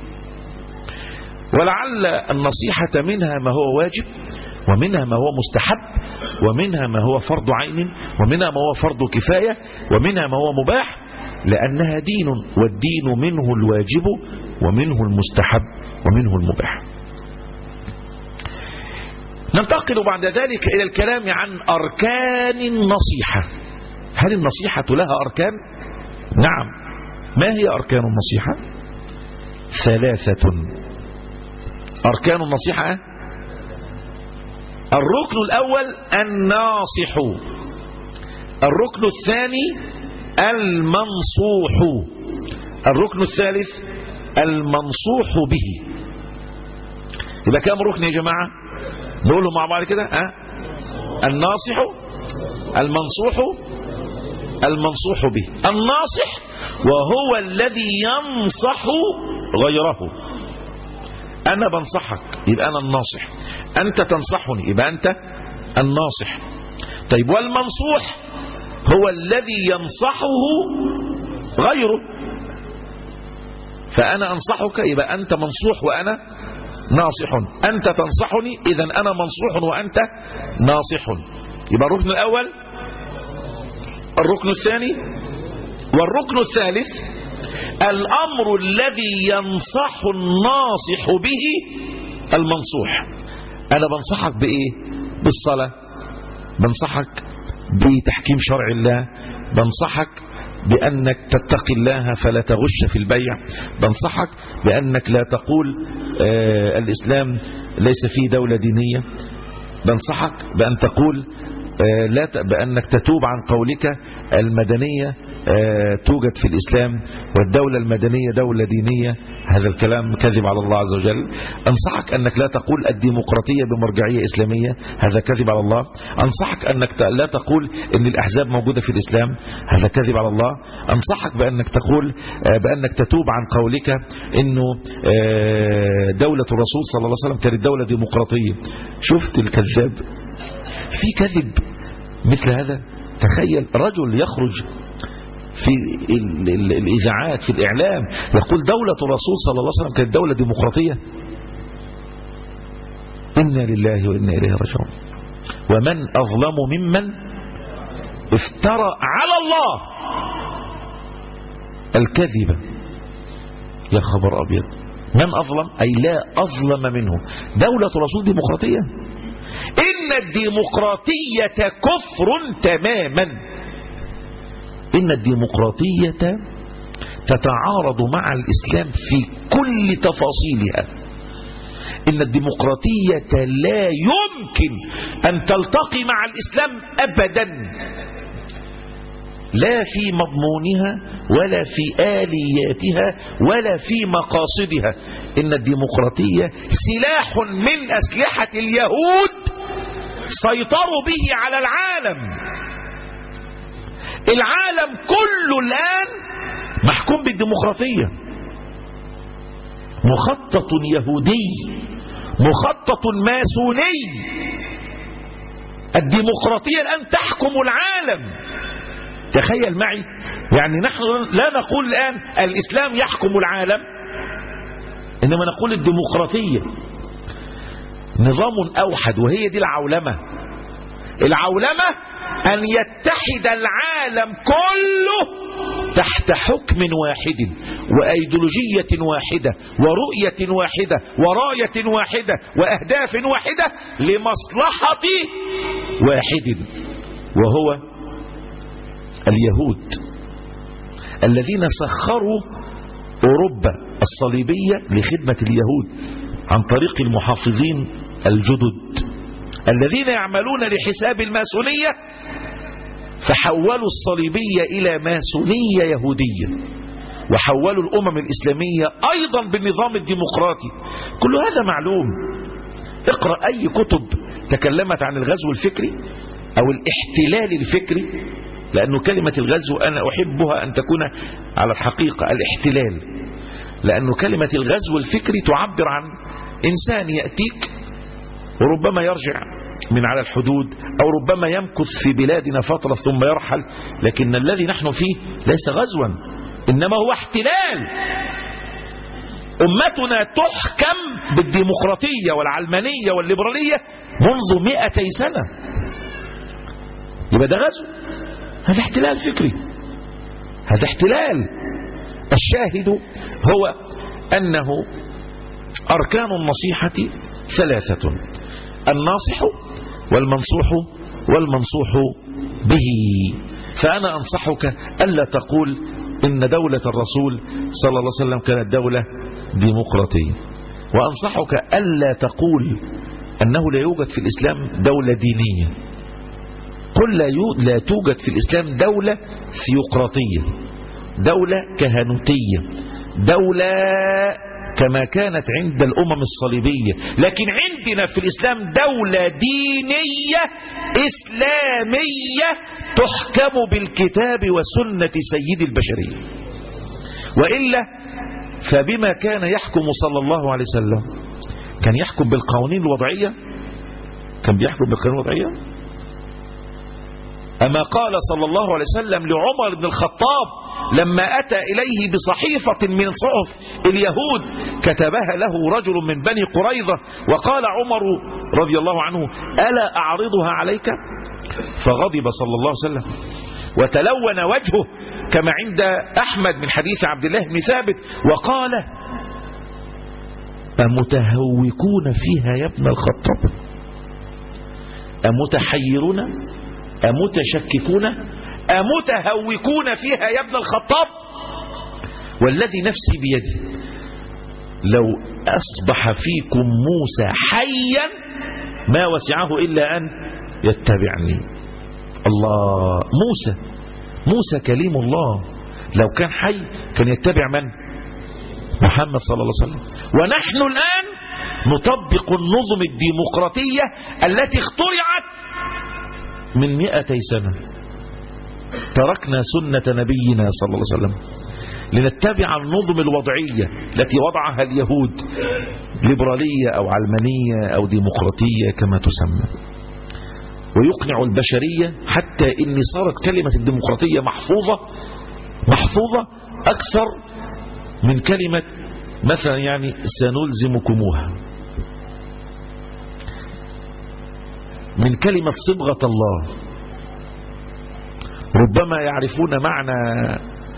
ولعل النصيحة منها ما هو واجب، ومنها ما هو مستحب، ومنها ما هو فرض عين، ومنها ما هو فرض كفاية، ومنها ما هو مباح، لأنها دين، والدين منه الواجب ومنه المستحب ومنه المباح. ننتقل بعد ذلك إلى الكلام عن أركان النصيحة. هل النصيحة لها أركان؟ نعم. ما هي أركان النصيحة؟ ثلاثة. أركان النصيحة: الركن الأول الناصح، الركن الثاني المنصوح، الركن الثالث المنصوح به. يبقى كم ركن يا جماعة؟ نقولهم مع بعض كده. أه؟ الناصح، المنصوح، المنصوح به. الناصح وهو الذي ينصح غيره. أنا بنصحك يبقى أنا الناصح، أنت تنصحني يبقى أنت الناصح. طيب والمنصوح هو الذي ينصحه غيره، فأنا أنصحك يبقى أنت منصوح وأنا ناصح، أنت تنصحني إذا أنا منصوح وأنت ناصح. يبقى الركن الأول، الركن الثاني، والركن الثالث الأمر الذي ينصح الناصح به المنصوح. أنا بنصحك بإيه؟ بالصلاة، بنصحك بتحكيم شرع الله، بنصحك بأنك تتقي الله فلا تغش في البيع، بنصحك بأنك لا تقول آه الإسلام ليس فيه دولة دينية، بنصحك بأن تقول آه لا ت... بأنك تتوب عن قولك المدنية آه توجد في الإسلام والدولة المدنية دولة دينية، هذا الكلام كذب على الله عز وجل. أنصحك أنك لا تقول الديمقراطية بمرجعية إسلامية، هذا كذب على الله. أنصحك أنك لا تقول أن الأحزاب موجودة في الإسلام، هذا كذب على الله. أنصحك بأنك تقول بأنك تتوب عن قولك أنه دولة الرسول صلى الله عليه وسلم كانت دولة ديمقراطية. شفت الكذاب؟ في كذب مثل هذا. تخيل رجل يخرج في الإذاعات في الإعلام يقول دولة الرسول صلى الله عليه وسلم كانت دولة ديمقراطية. إنا لله وإنا إليه راجعون. ومن أظلم ممن افترى على الله الكذب. يا خبر أبيض، من أظلم؟ أي لا أظلم منه. دولة الرسول ديمقراطية؟ إن الديمقراطية كفر تماما. إن الديمقراطية تتعارض مع الإسلام في كل تفاصيلها. إن الديمقراطية لا يمكن أن تلتقي مع الإسلام أبدا، لا في مضمونها ولا في آلياتها ولا في مقاصدها. إن الديمقراطية سلاح من أسلحة اليهود سيطروا به على العالم. العالم كله الآن محكوم بالديمقراطية، مخطط يهودي، مخطط ماسوني. الديمقراطية الآن تحكم العالم. تخيل معي، يعني نحن لا نقول الآن الإسلام يحكم العالم، إنما نقول الديمقراطية نظام أوحد، وهي دي العولمة. العولمة أن يتحد العالم كله تحت حكم واحد وأيديولوجية واحدة ورؤية واحدة وراية واحدة وأهداف واحدة لمصلحة واحد، وهو اليهود الذين سخروا أوروبا الصليبية لخدمة اليهود عن طريق المحافظين الجدد الذين يعملون لحساب الماسونية، فحولوا الصليبية إلى ماسونية يهودية، وحولوا الأمم الإسلامية أيضا بالنظام الديمقراطي. كل هذا معلوم. اقرأ أي كتب تكلمت عن الغزو الفكري أو الاحتلال الفكري، لأنه كلمة الغزو أنا أحبها أن تكون على الحقيقة الاحتلال، لأنه كلمة الغزو الفكري تعبر عن إنسان يأتيك وربما يرجع من على الحدود أو ربما يمكث في بلادنا فترة ثم يرحل، لكن الذي نحن فيه ليس غزوا إنما هو احتلال. أمتنا تحكم بالديمقراطية والعلمانية والليبرالية منذ مئتي سنة، يبقى ده غزو؟ هذا احتلال فكري، هذا احتلال. الشاهد هو أنه أركان النصيحة ثلاثة: الناصح والمنصوح والمنصوح به. فأنا أنصحك ألا تقول إن دولة الرسول صلى الله عليه وسلم كانت دولة ديمقراطية، وأنصحك ألا تقول أنه لا يوجد في الإسلام دولة دينية. قل لا توجد في الإسلام دولة ثيوقراطية، دولة كهنوتية، دولة كما كانت عند الأمم الصليبية، لكن عندنا في الإسلام دولة دينية إسلامية تحكم بالكتاب وسنة سيد البشرية. وإلا فبما كان يحكم صلى الله عليه وسلم؟ كان يحكم بالقوانين الوضعية؟ كان بيحكم بالقوانين الوضعية؟ أما قال صلى الله عليه وسلم لعمر بن الخطاب لما أتى إليه بصحيفة من صحف اليهود كتبها له رجل من بني قريظة، وقال عمر رضي الله عنه: ألا أعرضها عليك؟ فغضب صلى الله عليه وسلم وتلون وجهه كما عند أحمد من حديث عبد الله بن ثابت، وقال: أمتهوكون فيها يا ابن الخطاب؟ أمتحيرون؟ أمتشككون؟ أمتهوكون فيها يا ابن الخطاب؟ والذي نفسي بيده لو أصبح فيكم موسى حيا ما وسعه إلا أن يتبعني. الله، موسى موسى كليم الله، لو كان حي كان يتبع من؟ محمد صلى الله عليه وسلم. ونحن الآن نطبق النظم الديمقراطية التي اخترعت من مئتي سنة. تركنا سنة نبينا صلى الله عليه وسلم لنتبع النظم الوضعية التي وضعها اليهود، ليبرالية أو علمانية أو ديمقراطية كما تسمى، ويقنع البشرية حتى إن صارت كلمة الديمقراطية محفوظة محفوظة أكثر من كلمة مثلا يعني سنلزمكموها، من كلمة صبغة الله. ربما يعرفون معنى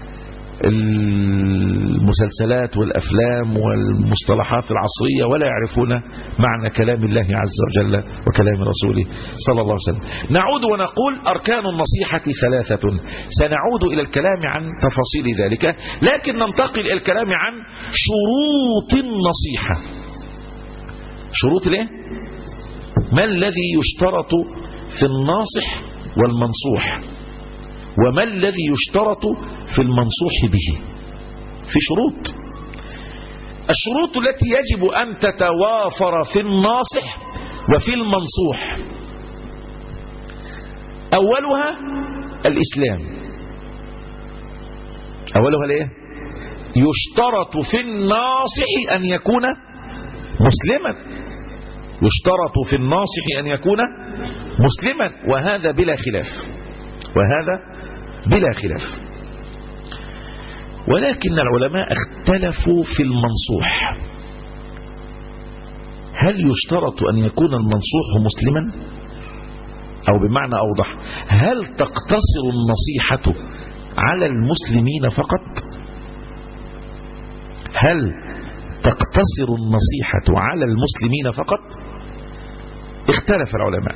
المسلسلات والأفلام والمصطلحات العصرية ولا يعرفون معنى كلام الله عز وجل وكلام رسوله صلى الله عليه وسلم. نعود ونقول أركان النصيحة ثلاثة، سنعود إلى الكلام عن تفاصيل ذلك، لكن ننتقل إلى الكلام عن شروط النصيحة. شروط ليه؟ ما الذي يشترط في الناصح والمنصوح، وما الذي يشترط في المنصوح به؟ في شروط. الشروط التي يجب أن تتوافر في الناصح وفي المنصوح: أولها الإسلام. أولها ليه؟ يشترط في الناصح أن يكون مسلما، يشترط في الناصح أن يكون مسلما، وهذا بلا خلاف، وهذا بلا خلاف. ولكن العلماء اختلفوا في المنصوح. هل يشترط أن يكون المنصوح مسلما؟ أو بمعنى أوضح، هل تقتصر النصيحة على المسلمين فقط؟ هل تقتصر النصيحة على المسلمين فقط؟ اختلف العلماء،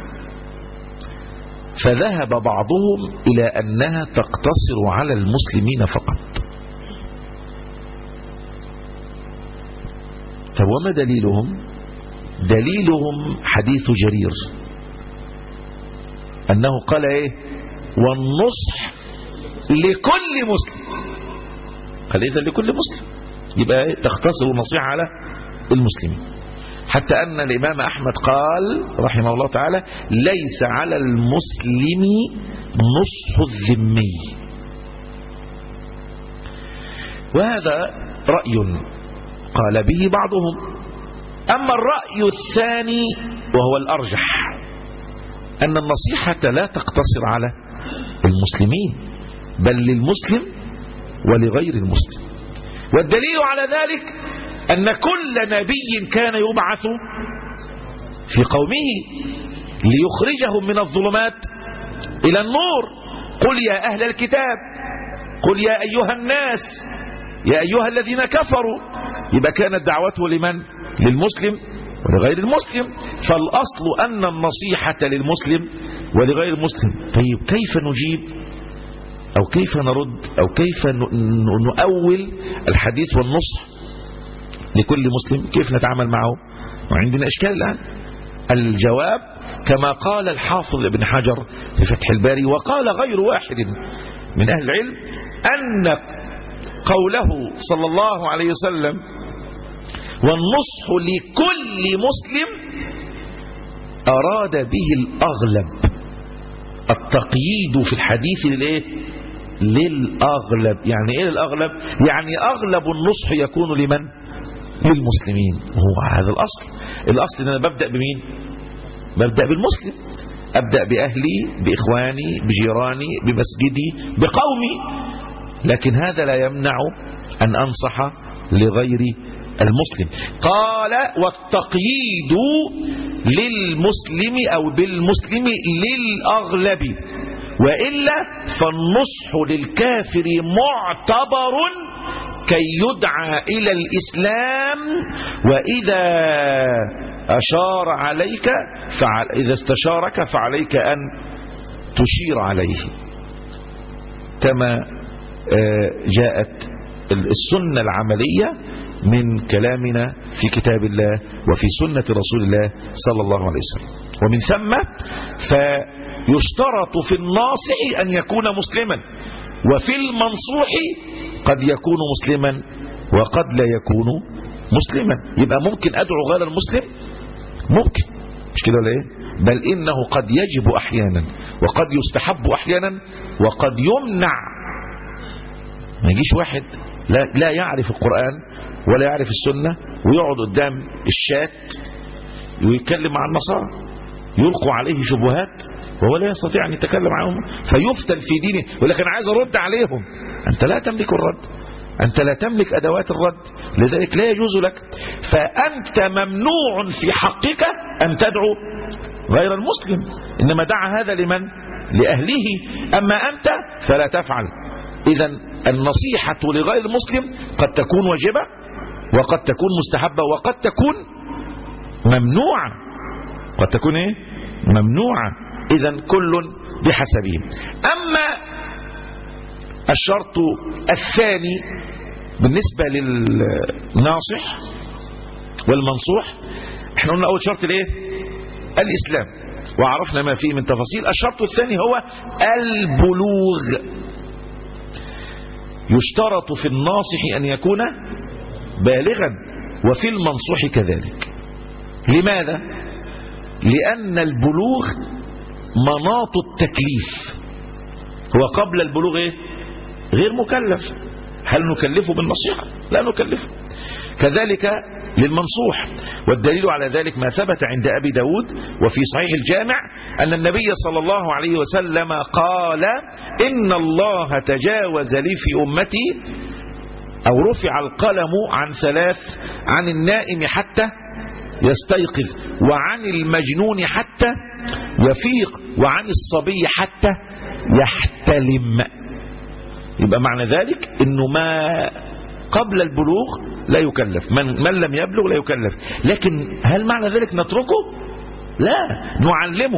فذهب بعضهم إلى أنها تقتصر على المسلمين فقط. طب وما دليلهم؟ دليلهم حديث جرير أنه قال إيه؟ والنصح لكل مسلم. قال إذا لكل مسلم، يبقى إيه؟ تقتصر النصيحة على المسلمين. حتى أن الإمام أحمد قال رحمه الله تعالى: ليس على المسلم نصح الذمي. وهذا رأي قال به بعضهم. أما الرأي الثاني وهو الأرجح، أن النصيحة لا تقتصر على المسلمين بل للمسلم ولغير المسلم. والدليل على ذلك أن كل نبي كان يبعث في قومه ليخرجهم من الظلمات إلى النور. قل يا أهل الكتاب، قل يا أيها الناس، يا أيها الذين كفروا. يبقى كانت دعوته لمن؟ للمسلم ولغير المسلم. فالأصل أن النصيحة للمسلم ولغير المسلم. طيب كيف نجيب أو كيف نرد أو كيف نؤول الحديث والنصح لكل مسلم؟ كيف نتعامل معه؟ وعندنا إشكال الآن. الجواب كما قال الحافظ ابن حجر في فتح الباري وقال غير واحد من أهل العلم، أن قوله صلى الله عليه وسلم والنصح لكل مسلم أراد به الأغلب. التقييد في الحديث للإيه؟ للأغلب. يعني إيه للأغلب؟ يعني أغلب النصح يكون لمن؟ للمسلمين. هو هذا الأصل. الأصل أن أنا ببدأ بمين؟ ببدأ بالمسلم. أبدأ بأهلي، بإخواني، بجيراني، بمسجدي، بقومي. لكن هذا لا يمنع أن أنصح لغير المسلم. قال والتقييد للمسلم أو بالمسلم للأغلب، وإلا فالنصح للكافر معتبر كي يدعى إلى الإسلام، وإذا أشار عليك فعل إذا استشارك فعليك أن تشير عليه، كما جاءت السنة العملية من كلامنا في كتاب الله وفي سنة رسول الله صلى الله عليه وسلم. ومن ثم فيشترط في الناصح أن يكون مسلما، وفي المنصوح قد يكون مسلما وقد لا يكون مسلما. يبقى ممكن أدعو غير المسلم، ممكن، مش كده ولا ايه؟ بل إنه قد يجب أحيانا وقد يستحب أحيانا وقد يمنع. ما يجيش واحد لا, لا يعرف القرآن ولا يعرف السنة ويقعد قدام الشات ويتكلم مع النصارى، يلقوا عليه شبهات وهو لا يستطيع أن يتكلم معهم فيفتن في دينه، ولكن عايز أرد عليهم. أنت لا تملك الرد، أنت لا تملك أدوات الرد، لذلك لا يجوز لك. فأنت ممنوع في حقك أن تدعو غير المسلم، إنما دع هذا لمن؟ لأهله. أما أنت فلا تفعل. إذن النصيحة لغير المسلم قد تكون واجبة وقد تكون مستحبة وقد تكون ممنوعة. قد تكون إيه؟ ممنوعة. إذن كل بحسبه. أما الشرط الثاني بالنسبة للناصح والمنصوح، احنا قلنا أول شرط الايه؟ الإسلام، وعرفنا ما فيه من تفاصيل. الشرط الثاني هو البلوغ. يشترط في الناصح أن يكون بالغا وفي المنصوح كذلك. لماذا؟ لأن البلوغ مناط التكليف. هو قبل البلوغ ايه؟ غير مكلف. هل نكلفه بالنصيحة؟ لا نكلفه. كذلك للمنصوح، والدليل على ذلك ما ثبت عند أبي داود وفي صحيح الجامع أن النبي صلى الله عليه وسلم قال إن الله تجاوز لي في أمتي أو رفع القلم عن ثلاث: عن النائم حتى يستيقظ، وعن المجنون حتى يفيق، وعن الصبي حتى يحتلم. يبقى معنى ذلك انه ما قبل البلوغ لا يكلف، من, من لم يبلغ لا يكلف. لكن هل معنى ذلك نتركه؟ لا، نعلمه،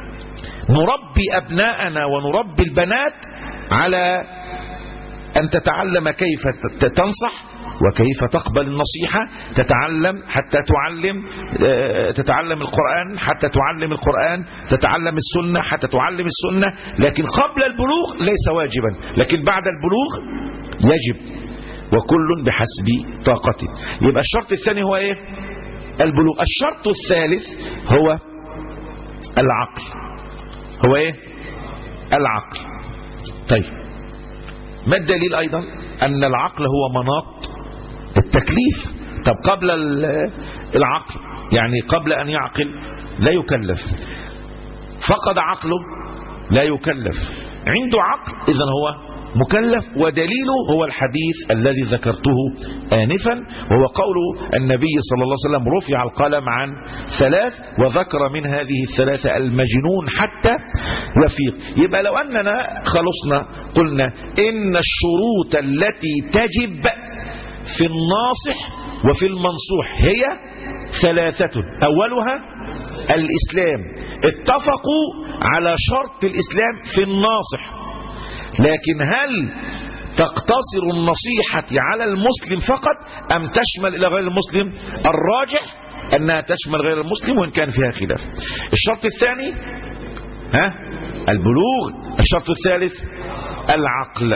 نربي أبناءنا ونربي البنات على أن تتعلم كيف تنصح وكيف تقبل النصيحة، تتعلم حتى تعلم، تتعلم القرآن حتى تعلم القرآن، تتعلم السنة حتى تعلم السنة. لكن قبل البلوغ ليس واجبا، لكن بعد البلوغ يجب، وكل بحسب طاقته. يبقى الشرط الثاني هو ايه؟ البلوغ. الشرط الثالث هو العقل. هو ايه؟ العقل. طيب ما الدليل ايضا؟ ان العقل هو مناط التكليف. طب قبل العقل، يعني قبل ان يعقل لا يكلف، فقد عقله لا يكلف، عنده عقل اذن هو مكلف. ودليله هو الحديث الذي ذكرته آنفا، وهو قول النبي صلى الله عليه وسلم رفع القلم عن ثلاث، وذكر من هذه الثلاثة المجنون حتى يفيق. يبقى لو أننا خلصنا قلنا إن الشروط التي تجب في الناصح وفي المنصوح هي ثلاثة، أولها الإسلام. اتفقوا على شرط الإسلام في الناصح، لكن هل تقتصر النصيحة على المسلم فقط أم تشمل إلى غير المسلم؟ الراجح أنها تشمل غير المسلم وإن كان فيها خلاف. الشرط الثاني ها البلوغ. الشرط الثالث العقل.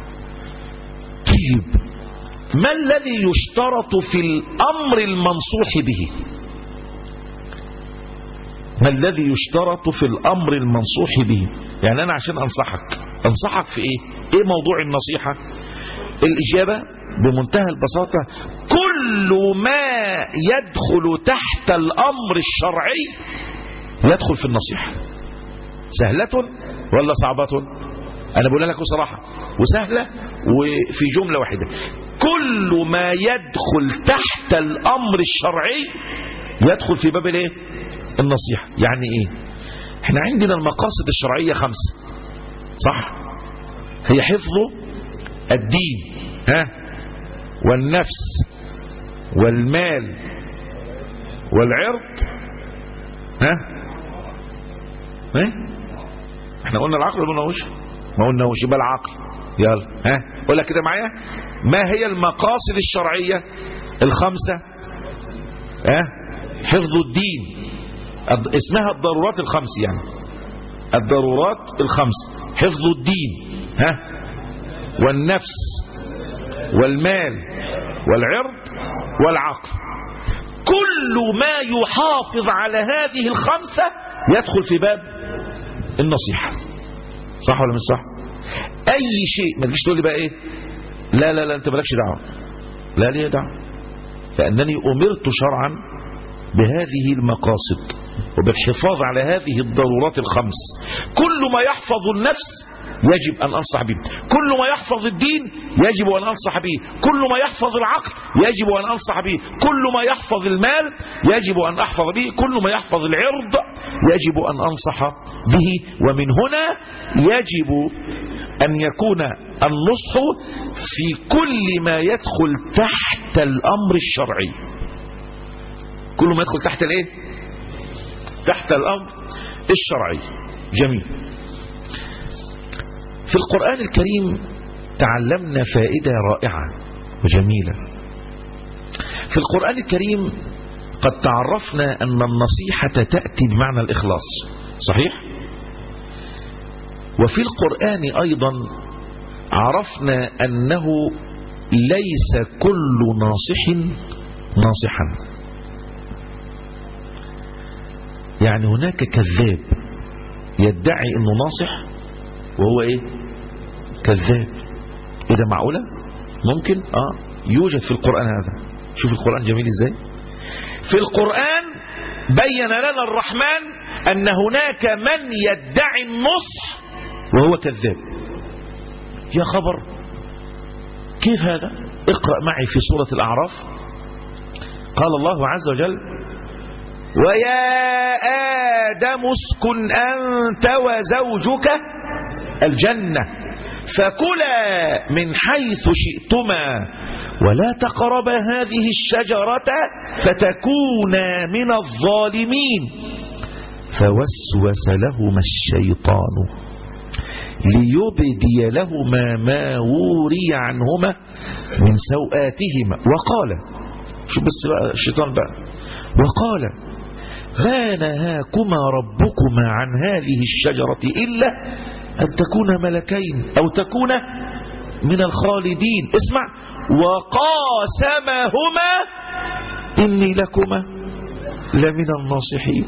طيب ما الذي يشترط في الأمر المنصوح به؟ ما الذي يشترط في الأمر المنصوح به؟ يعني أنا عشان أنصحك أنصحك في إيه؟ إيه موضوع النصيحة؟ الإجابة بمنتهى البساطة كل ما يدخل تحت الأمر الشرعي يدخل في النصيحة. سهلة ولا صعبة؟ أنا بقول لك بصراحة وسهلة وفي جملة واحدة. كل ما يدخل تحت الأمر الشرعي يدخل في باب الايه؟ النصيحة. يعني ايه؟ احنا عندنا المقاصد الشرعية خمسة صح؟ هي حفظ الدين ها والنفس والمال والعرض ها ها احنا قلنا العقل ولا ما قلناش؟ ما قلناش. يبقى العقل. يلا ها قولها كده معايا. ما هي المقاصد الشرعية الخمسة؟ ها حفظ الدين، اسمها الضرورات الخمس، يعني الضرورات الخمس. حفظ الدين ها والنفس والمال والعرض والعقل. كل ما يحافظ على هذه الخمسة يدخل في باب النصيحة. صح ولا مش صح؟ اي شيء ما تجيش تقول لي بقى ايه لا لا لا انت مالكش دعوه. لا ليه دعوه؟ لانني امرت شرعا بهذه المقاصد وبالحفاظ على هذه الضرورات الخمس. كل ما يحفظ النفس يجب أن أنصح به، كل ما يحفظ الدين يجب أن أنصح به، كل ما يحفظ العقل يجب أن أنصح به، كل ما يحفظ المال يجب أن أحفظ به، كل ما يحفظ العرض يجب أن أنصح به. ومن هنا يجب أن يكون النصح في كل ما يدخل تحت الأمر الشرعي. كل ما يدخل تحت الايه؟ تحت الأمر الشرعي. جميل. في القرآن الكريم تعلمنا فائدة رائعة وجميلة. في القرآن الكريم قد تعرفنا أن النصيحة تأتي بمعنى الإخلاص، صحيح؟ وفي القرآن أيضا عرفنا أنه ليس كل ناصح ناصحا. يعني هناك كذاب يدعي أنه ناصح وهو ايه؟ كذاب. ايه ده معقولة؟ ممكن؟ اه يوجد في القرآن هذا. شوف القرآن جميل ازاي. في القرآن بين لنا الرحمن ان هناك من يدعي النصح وهو كذاب. يا خبر، كيف هذا؟ اقرأ معي في سورة الأعراف. قال الله عز وجل: ويا آدم اسكن أنت وزوجك الجنة فكلا من حيث شئتما ولا تقربا هذه الشجرة فتكونا من الظالمين. فوسوس لهما الشيطان ليبدي لهما ما وري عنهما من سوآتهما وقال، شو بس بقى الشيطان بقى، وقال: ما نهاكما ربكما عن هذه الشجرة إلا أن تكون ملكين أو تكون من الخالدين. اسمع: وقاسمهما إني لكما لمن الناصحين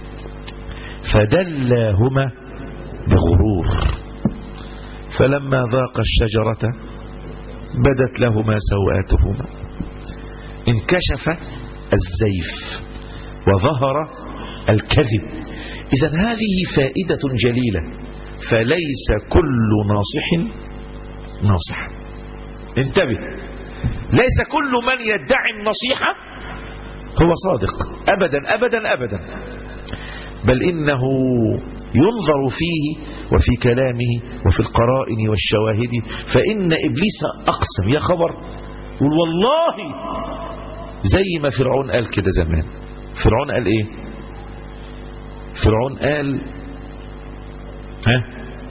فدلاهما بغرور فلما ذاق الشجرة بدت لهما سوآتهما انكشف الزيف وظهر الكذب. إذن هذه فائدة جليلة. فليس كل ناصح ناصحا. انتبه، ليس كل من يدعي النصيحة هو صادق أبدا أبدا أبدا، بل إنه ينظر فيه وفي كلامه وفي القرائن والشواهد. فإن إبليس أقسم، يا خبر، والله زي ما فرعون قال كده زمان. فرعون قال ايه؟ فرعون قال ها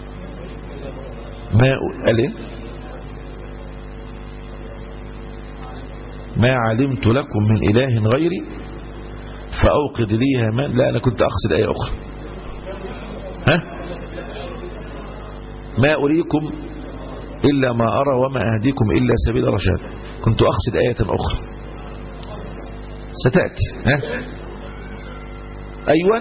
ما قال ايه؟ ما علمت لكم من اله غيري فاوقد لي هامان. لا انا كنت اقصد ايه اخرى. ها ما اريكم الا ما ارى وما اهديكم الا سبيل الرشاد. كنت اقصد ايه اخرى ستاتي. ها ايوه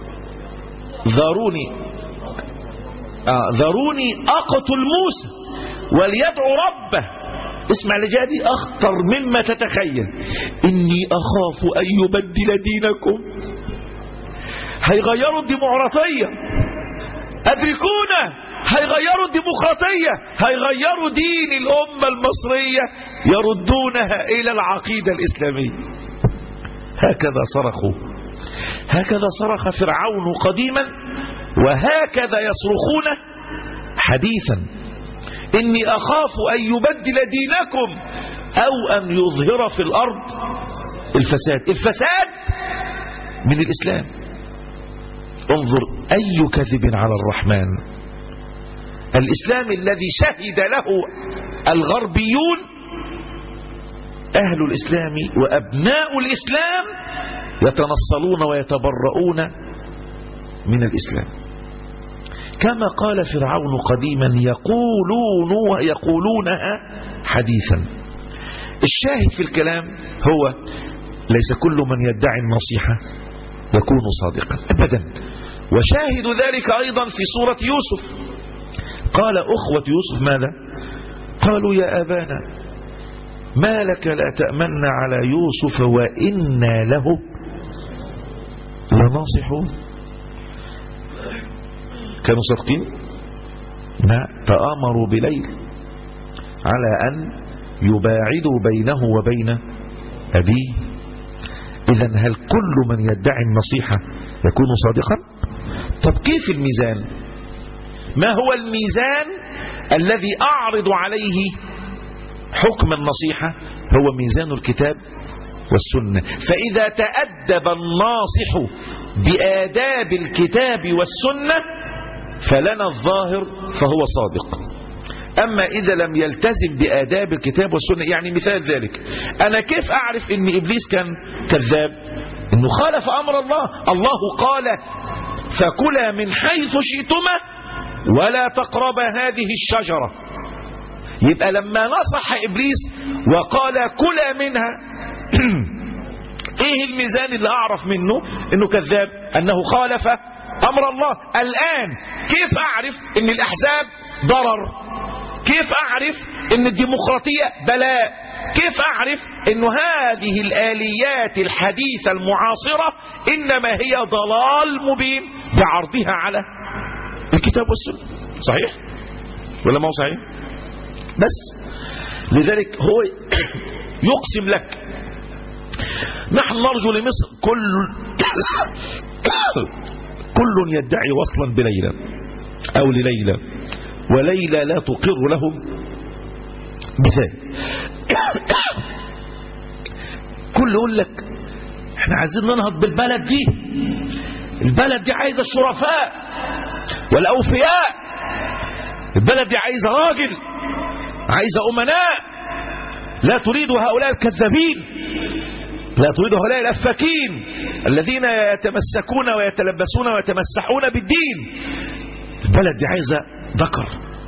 ذروني آه ذروني اقتل موسى وليدعو ربه. اسمع لجادي اخطر مما تتخيل. اني اخاف ان يبدل دينكم. هيغيروا الديمقراطية، ادركونا، هيغيروا الديمقراطية، هيغيروا دين الامة المصرية، يردونها الى العقيدة الاسلامية. هكذا صرخوا، هكذا صرخ فرعون قديما، وهكذا يصرخون حديثا. إني أخاف أن يبدل دينكم أو أن يظهر في الأرض الفساد. الفساد من الإسلام. انظر أي كذب على الرحمن. الإسلام الذي شهد له الغربيون، أهل الإسلام وأبناء الإسلام يتنصلون ويتبرؤون من الإسلام. كما قال فرعون قديما يقولون ويقولونها حديثا. الشاهد في الكلام هو ليس كل من يدعي النصيحة يكون صادقا أبدا. وشاهد ذلك أيضا في سورة يوسف. قال أخوة يوسف ماذا؟ قالوا يا أبانا ما لك لا تأمن على يوسف وإنا له لناصحون. كانوا صادقين؟ لا، تآمروا بليل على أن يباعدوا بينه وبين أبيه. إذن هل كل من يدعي النصيحة يكون صادقا؟ طب كيف الميزان؟ ما هو الميزان الذي أعرض عليه حكم النصيحة؟ هو ميزان الكتاب والسنة. فإذا تأدب الناصح بآداب الكتاب والسنة فلنا الظاهر فهو صادق. أما إذا لم يلتزم بآداب الكتاب والسنة، يعني مثال ذلك، أنا كيف أعرف إن إبليس كان كذاب؟ إنه خالف أمر الله. الله قال فكلا من حيث شئتما ولا تقربا هذه الشجرة. يبقى لما نصح إبليس وقال كلا منها إيه الميزان اللي أعرف منه إنه كذاب؟ أنه خالف أمر الله. الآن كيف أعرف إن الأحزاب ضرر؟ كيف أعرف إن الديمقراطية بلاء؟ كيف أعرف إن هذه الآليات الحديثة المعاصرة إنما هي ضلال مبين بعرضها على الكتاب والسنة؟ صحيح ولا ما هو صحيح؟ بس لذلك هو يقسم لك نحن نرجو لمصر كل كل يدعي وصلا بليلى أو لليلى، وليلى لا تقر لهم بذلك. كل يقول لك احنا عايزين ننهض بالبلد دي، البلد دي عايزة الشرفاء والأوفياء، البلد دي عايزة راجل، عايزة أمناء، لا تريد هؤلاء الكذابين، لا تريد هؤلاء الأفاكين الذين يتمسكون ويتلبسون ويتمسحون بالدين. البلد دي عايزة ذكر.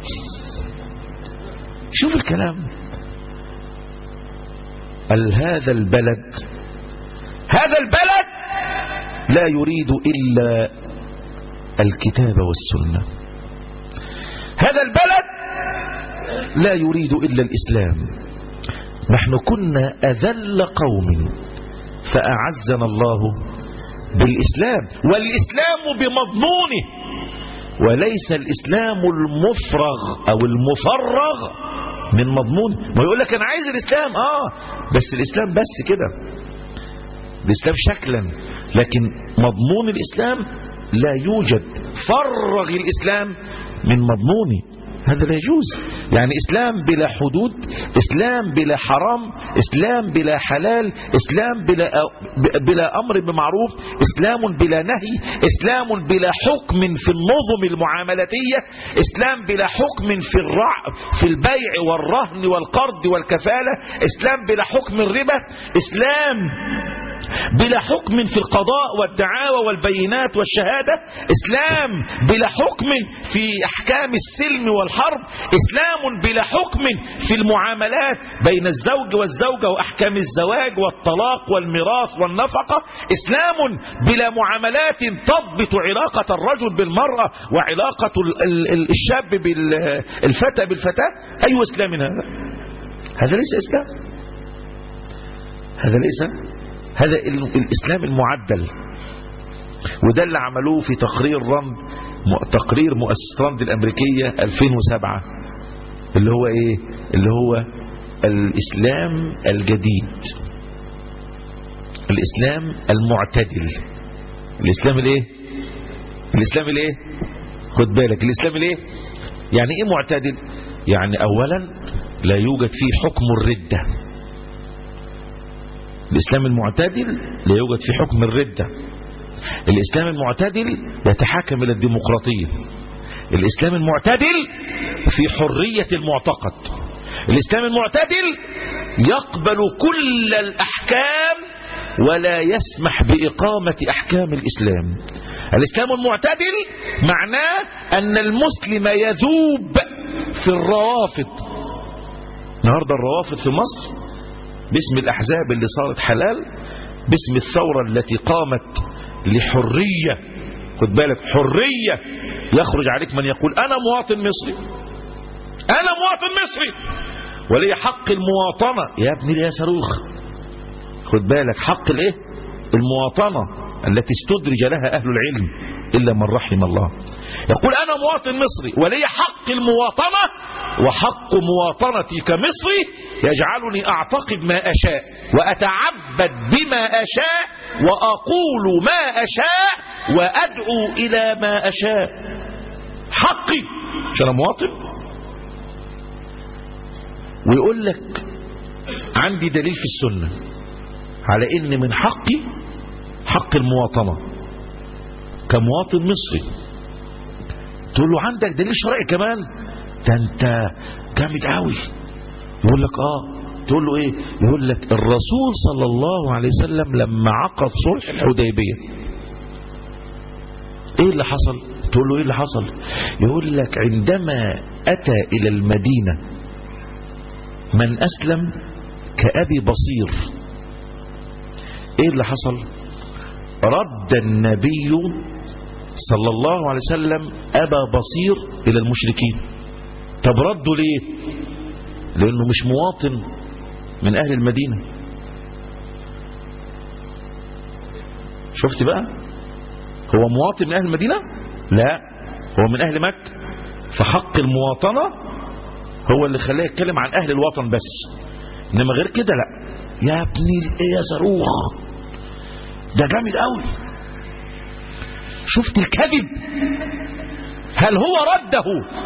شوف الكلام. قال هذا البلد هذا البلد لا يريد إلا الكتاب والسنة. هذا البلد لا يريد إلا الإسلام. نحن كنا أذل قوم فأعزنا الله بالإسلام، والإسلام بمضمونه، وليس الإسلام المفرغ أو المفرغ من مضمون. ما يقول لك أنا عايز الإسلام، آه بس الإسلام بس كده، الإسلام شكلا، لكن مضمون الإسلام لا يوجد. فرغ الإسلام من مضمونه. هذا لا يجوز. يعني إسلام بلا حدود، إسلام بلا حرام، إسلام بلا حلال، إسلام بلا بلا أمر بمعروف، إسلام بلا نهي، إسلام بلا حكم في النظم المعاملاتية، إسلام بلا حكم في الرع في البيع والرهن والقرض والكفالة، إسلام بلا حكم الربا، إسلام بلا حكم في القضاء والدعاوى والبينات والشهادة، إسلام بلا حكم في أحكام السلم والحرب، إسلام بلا حكم في المعاملات بين الزوج والزوجة وأحكام الزواج والطلاق والميراث والنفقة، إسلام بلا معاملات تضبط علاقة الرجل بالمرأة وعلاقة الشاب بالفتى بالفتاة. أي إسلام هذا؟ هذا ليس إسلام، هذا ليس هذا الإسلام المعدل. وده اللي عملوه في تقرير رند تقرير مؤسسة رند الأمريكية ألفين وسبعة، اللي هو إيه؟ اللي هو الإسلام الجديد، الإسلام المعتدل. الإسلام الإيه؟ الإسلام الإيه؟ خد بالك، الإسلام الإيه؟ يعني إيه معتدل؟ يعني أولا لا يوجد فيه حكم الردة. الإسلام المعتدل لا يوجد في حكم الردة. الإسلام المعتدل يتحاكم إلى الديمقراطية. الإسلام المعتدل في حرية المعتقد. الإسلام المعتدل يقبل كل الأحكام ولا يسمح بإقامة أحكام الإسلام. الإسلام المعتدل معناه أن المسلم يذوب في الروافض. النهارده الروافض في مصر باسم الأحزاب اللي صارت حلال، باسم الثورة التي قامت لحرية، خد بالك حرية، يخرج عليك من يقول أنا مواطن مصري، أنا مواطن مصري ولي حق المواطنة. يا ابني يا صاروخ، خد بالك حق الايه؟ المواطنة التي استدرج لها أهل العلم إلا من رحم الله. يقول أنا مواطن مصري ولي حق المواطنة، وحق مواطنتي كمصري يجعلني أعتقد ما أشاء وأتعبد بما أشاء وأقول ما أشاء وأدعو إلى ما أشاء. حقي عشان أنا مواطن. ويقول لك عندي دليل في السنة على إن من حقي حق المواطنة كمواطن مصري. تقول له عندك دليل شرعي كمان؟ ده انت جامد قوي. يقول لك اه. تقول له ايه؟ يقول لك الرسول صلى الله عليه وسلم لما عقد صلح الحديبية ايه اللي حصل؟ تقول له ايه اللي حصل؟ يقول لك عندما اتى الى المدينة من اسلم كأبي بصير، ايه اللي حصل؟ رد النبي صلى الله عليه وسلم أبا بصير إلى المشركين. طب ردوا ليه؟ لأنه مش مواطن من أهل المدينة. شفت بقى؟ هو مواطن من أهل المدينة؟ لا، هو من أهل مكة. فحق المواطنة هو اللي خلاه يتكلم عن أهل الوطن بس، إنما غير كده لا. يا ابني ايه يا صاروخ، ده جامد قوي. شفت الكذب؟ هل هو رده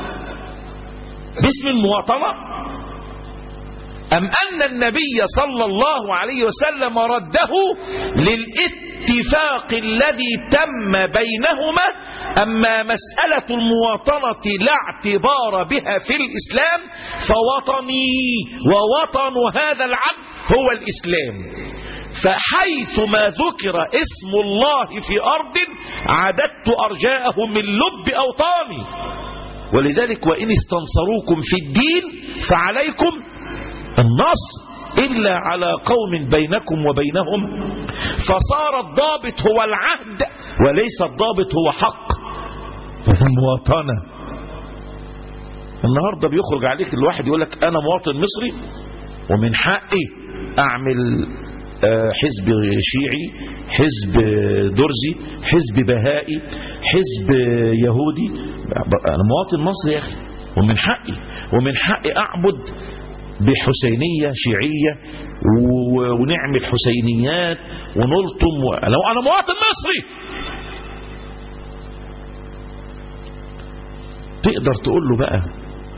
باسم المواطنة أم أن النبي صلى الله عليه وسلم رده للاتفاق الذي تم بينهما؟ أما مسألة المواطنة لا اعتبار بها في الإسلام فوطني ووطن هذا العبد هو الإسلام. فحيث ما ذكر اسم الله في أرض عددت أرجاءه من لب أوطاني. ولذلك وإن استنصروكم في الدين فعليكم النصر إلا على قوم بينكم وبينهم. فصار الضابط هو العهد وليس الضابط هو حق المواطنة. النهاردة بيخرج عليك الواحد يقول لك أنا مواطن مصري ومن حقي أعمل حزب شيعي، حزب درزي، حزب بهائي، حزب يهودي. أنا مواطن مصري يا أخي، ومن حقي ومن حقي أعبد بحسينية شيعية ونعمل حسينيات ونلطم و... لو أنا مواطن مصري. تقدر تقول له بقى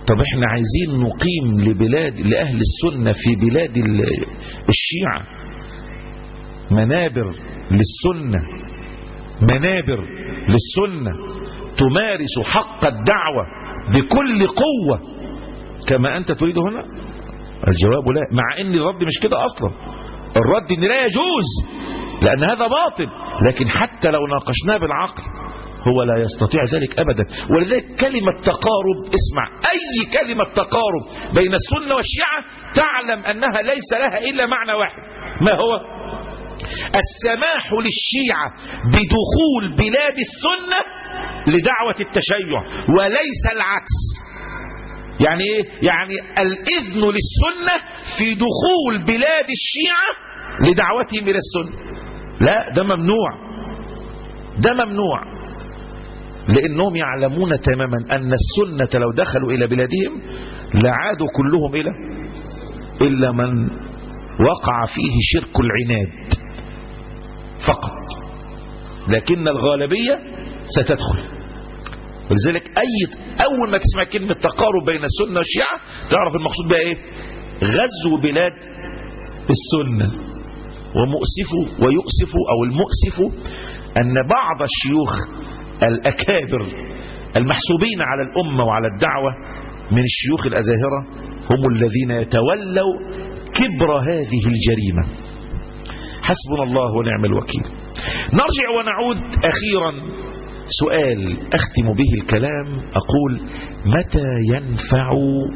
طب احنا عايزين نقيم لبلاد لأهل السنة في بلاد الشيعة منابر للسنة، منابر للسنة تمارس حق الدعوة بكل قوة كما أنت تريد هنا؟ الجواب لا، مع ان الرد مش كده اصلا. الرد ان لا يجوز لان هذا باطل، لكن حتى لو ناقشناه بالعقل هو لا يستطيع ذلك ابدا. ولذلك كلمة تقارب، اسمع، اي كلمة تقارب بين السنة والشيعة تعلم انها ليس لها الا معنى واحد، ما هو؟ السماح للشيعة بدخول بلاد السنة لدعوة التشيع وليس العكس. يعني ايه؟ يعني الاذن للسنة في دخول بلاد الشيعة لدعوتهم الى السنة. لا، ده ممنوع، ده ممنوع، لانهم يعلمون تماما ان السنة لو دخلوا الى بلادهم لعادوا كلهم الى الا من وقع فيه شرك العناد فقط، لكن الغالبية ستدخل. ولذلك أي أول ما تسمع كلمة تقارب بين السنة والشيعة تعرف المقصود بها إيه؟ غزو بلاد السنة. ومؤسف ويؤسف أو المؤسف أن بعض الشيوخ الأكابر المحسوبين على الأمة وعلى الدعوة من الشيوخ الأزاهرة هم الذين يتولوا كبر هذه الجريمة. حسبنا الله ونعم الوكيل. نرجع ونعود أخيرا، سؤال أختم به الكلام، أقول: متى ينفع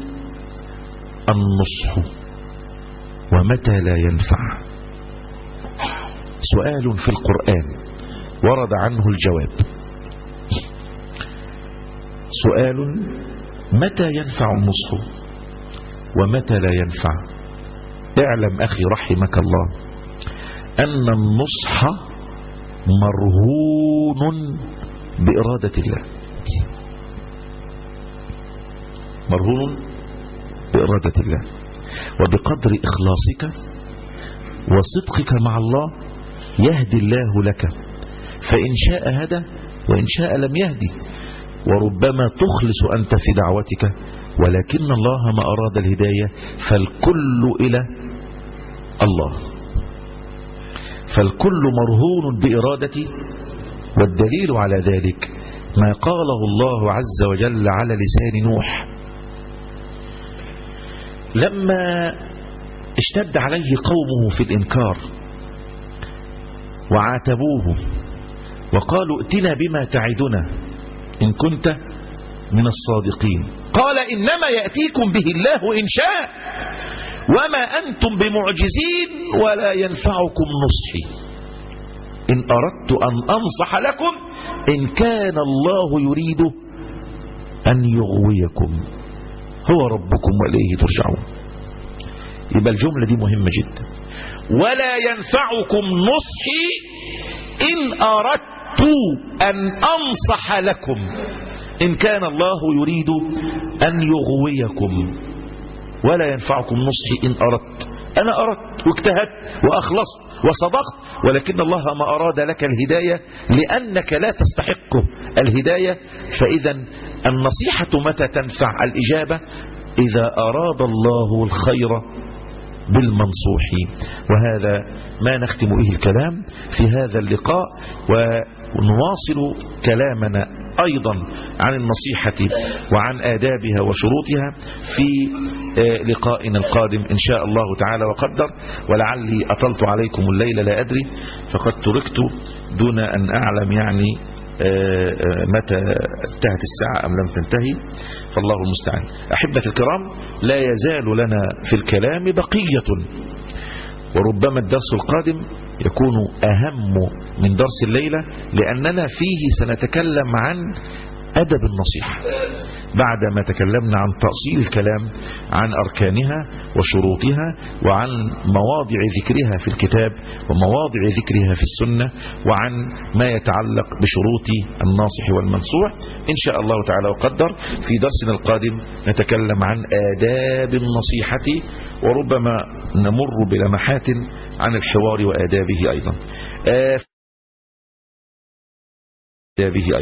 النصح ومتى لا ينفع؟ سؤال في القرآن ورد عنه الجواب. سؤال: متى ينفع النصح ومتى لا ينفع؟ اعلم أخي رحمك الله أن النصح مرهون بإرادة الله، مرهون بإرادة الله، وبقدر إخلاصك وصدقك مع الله يهدي الله لك، فإن شاء هدى وإن شاء لم يهدي. وربما تخلص أنت في دعوتك ولكن الله ما أراد الهداية، فالكل إلى الله، فالكل مرهون بإرادتي. والدليل على ذلك ما قاله الله عز وجل على لسان نوح لما اشتد عليه قومه في الإنكار وعاتبوه وقالوا: ائتنا بما تعدنا إن كنت من الصادقين. قال: إنما يأتيكم به الله إن شاء وما أنتم بمعجزين ولا ينفعكم نصحي إن أردت أن أنصح لكم إن كان الله يريد أن يغويكم هو ربكم وإليه ترجعون. يبقى الجملة دي مهمة جدا. ولا ينفعكم نصحي إن أردت أن أنصح لكم إن كان الله يريد أن يغويكم. ولا ينفعكم نصحي إن أردت، أنا أردت واجتهدت وأخلصت وصدقت، ولكن الله ما أراد لك الهداية لأنك لا تستحق الهداية. فإذا النصيحة متى تنفع؟ الإجابة إذا أراد الله الخير بالمنصوحين. وهذا ما نختم به الكلام في هذا اللقاء، ونواصل كلامنا أيضا عن النصيحة وعن آدابها وشروطها في لقائنا القادم إن شاء الله تعالى وقدر. ولعلي أطلت عليكم الليلة لا أدري، فقد تركت دون أن أعلم يعني متى انتهت الساعة أم لم تنتهي، فالله المستعان. أحبة الكرام، لا يزال لنا في الكلام بقية، وربما الدرس القادم يكون أهم من درس الليلة، لأننا فيه سنتكلم عن أدب النصيحة بعدما تكلمنا عن تأصيل الكلام، عن أركانها وشروطها، وعن مواضع ذكرها في الكتاب ومواضع ذكرها في السنة، وعن ما يتعلق بشروط الناصح والمنصوح. إن شاء الله تعالى وقدر في درسنا القادم نتكلم عن آداب النصيحة، وربما نمر بلمحات عن الحوار وآدابه أيضا. آدابه أيضا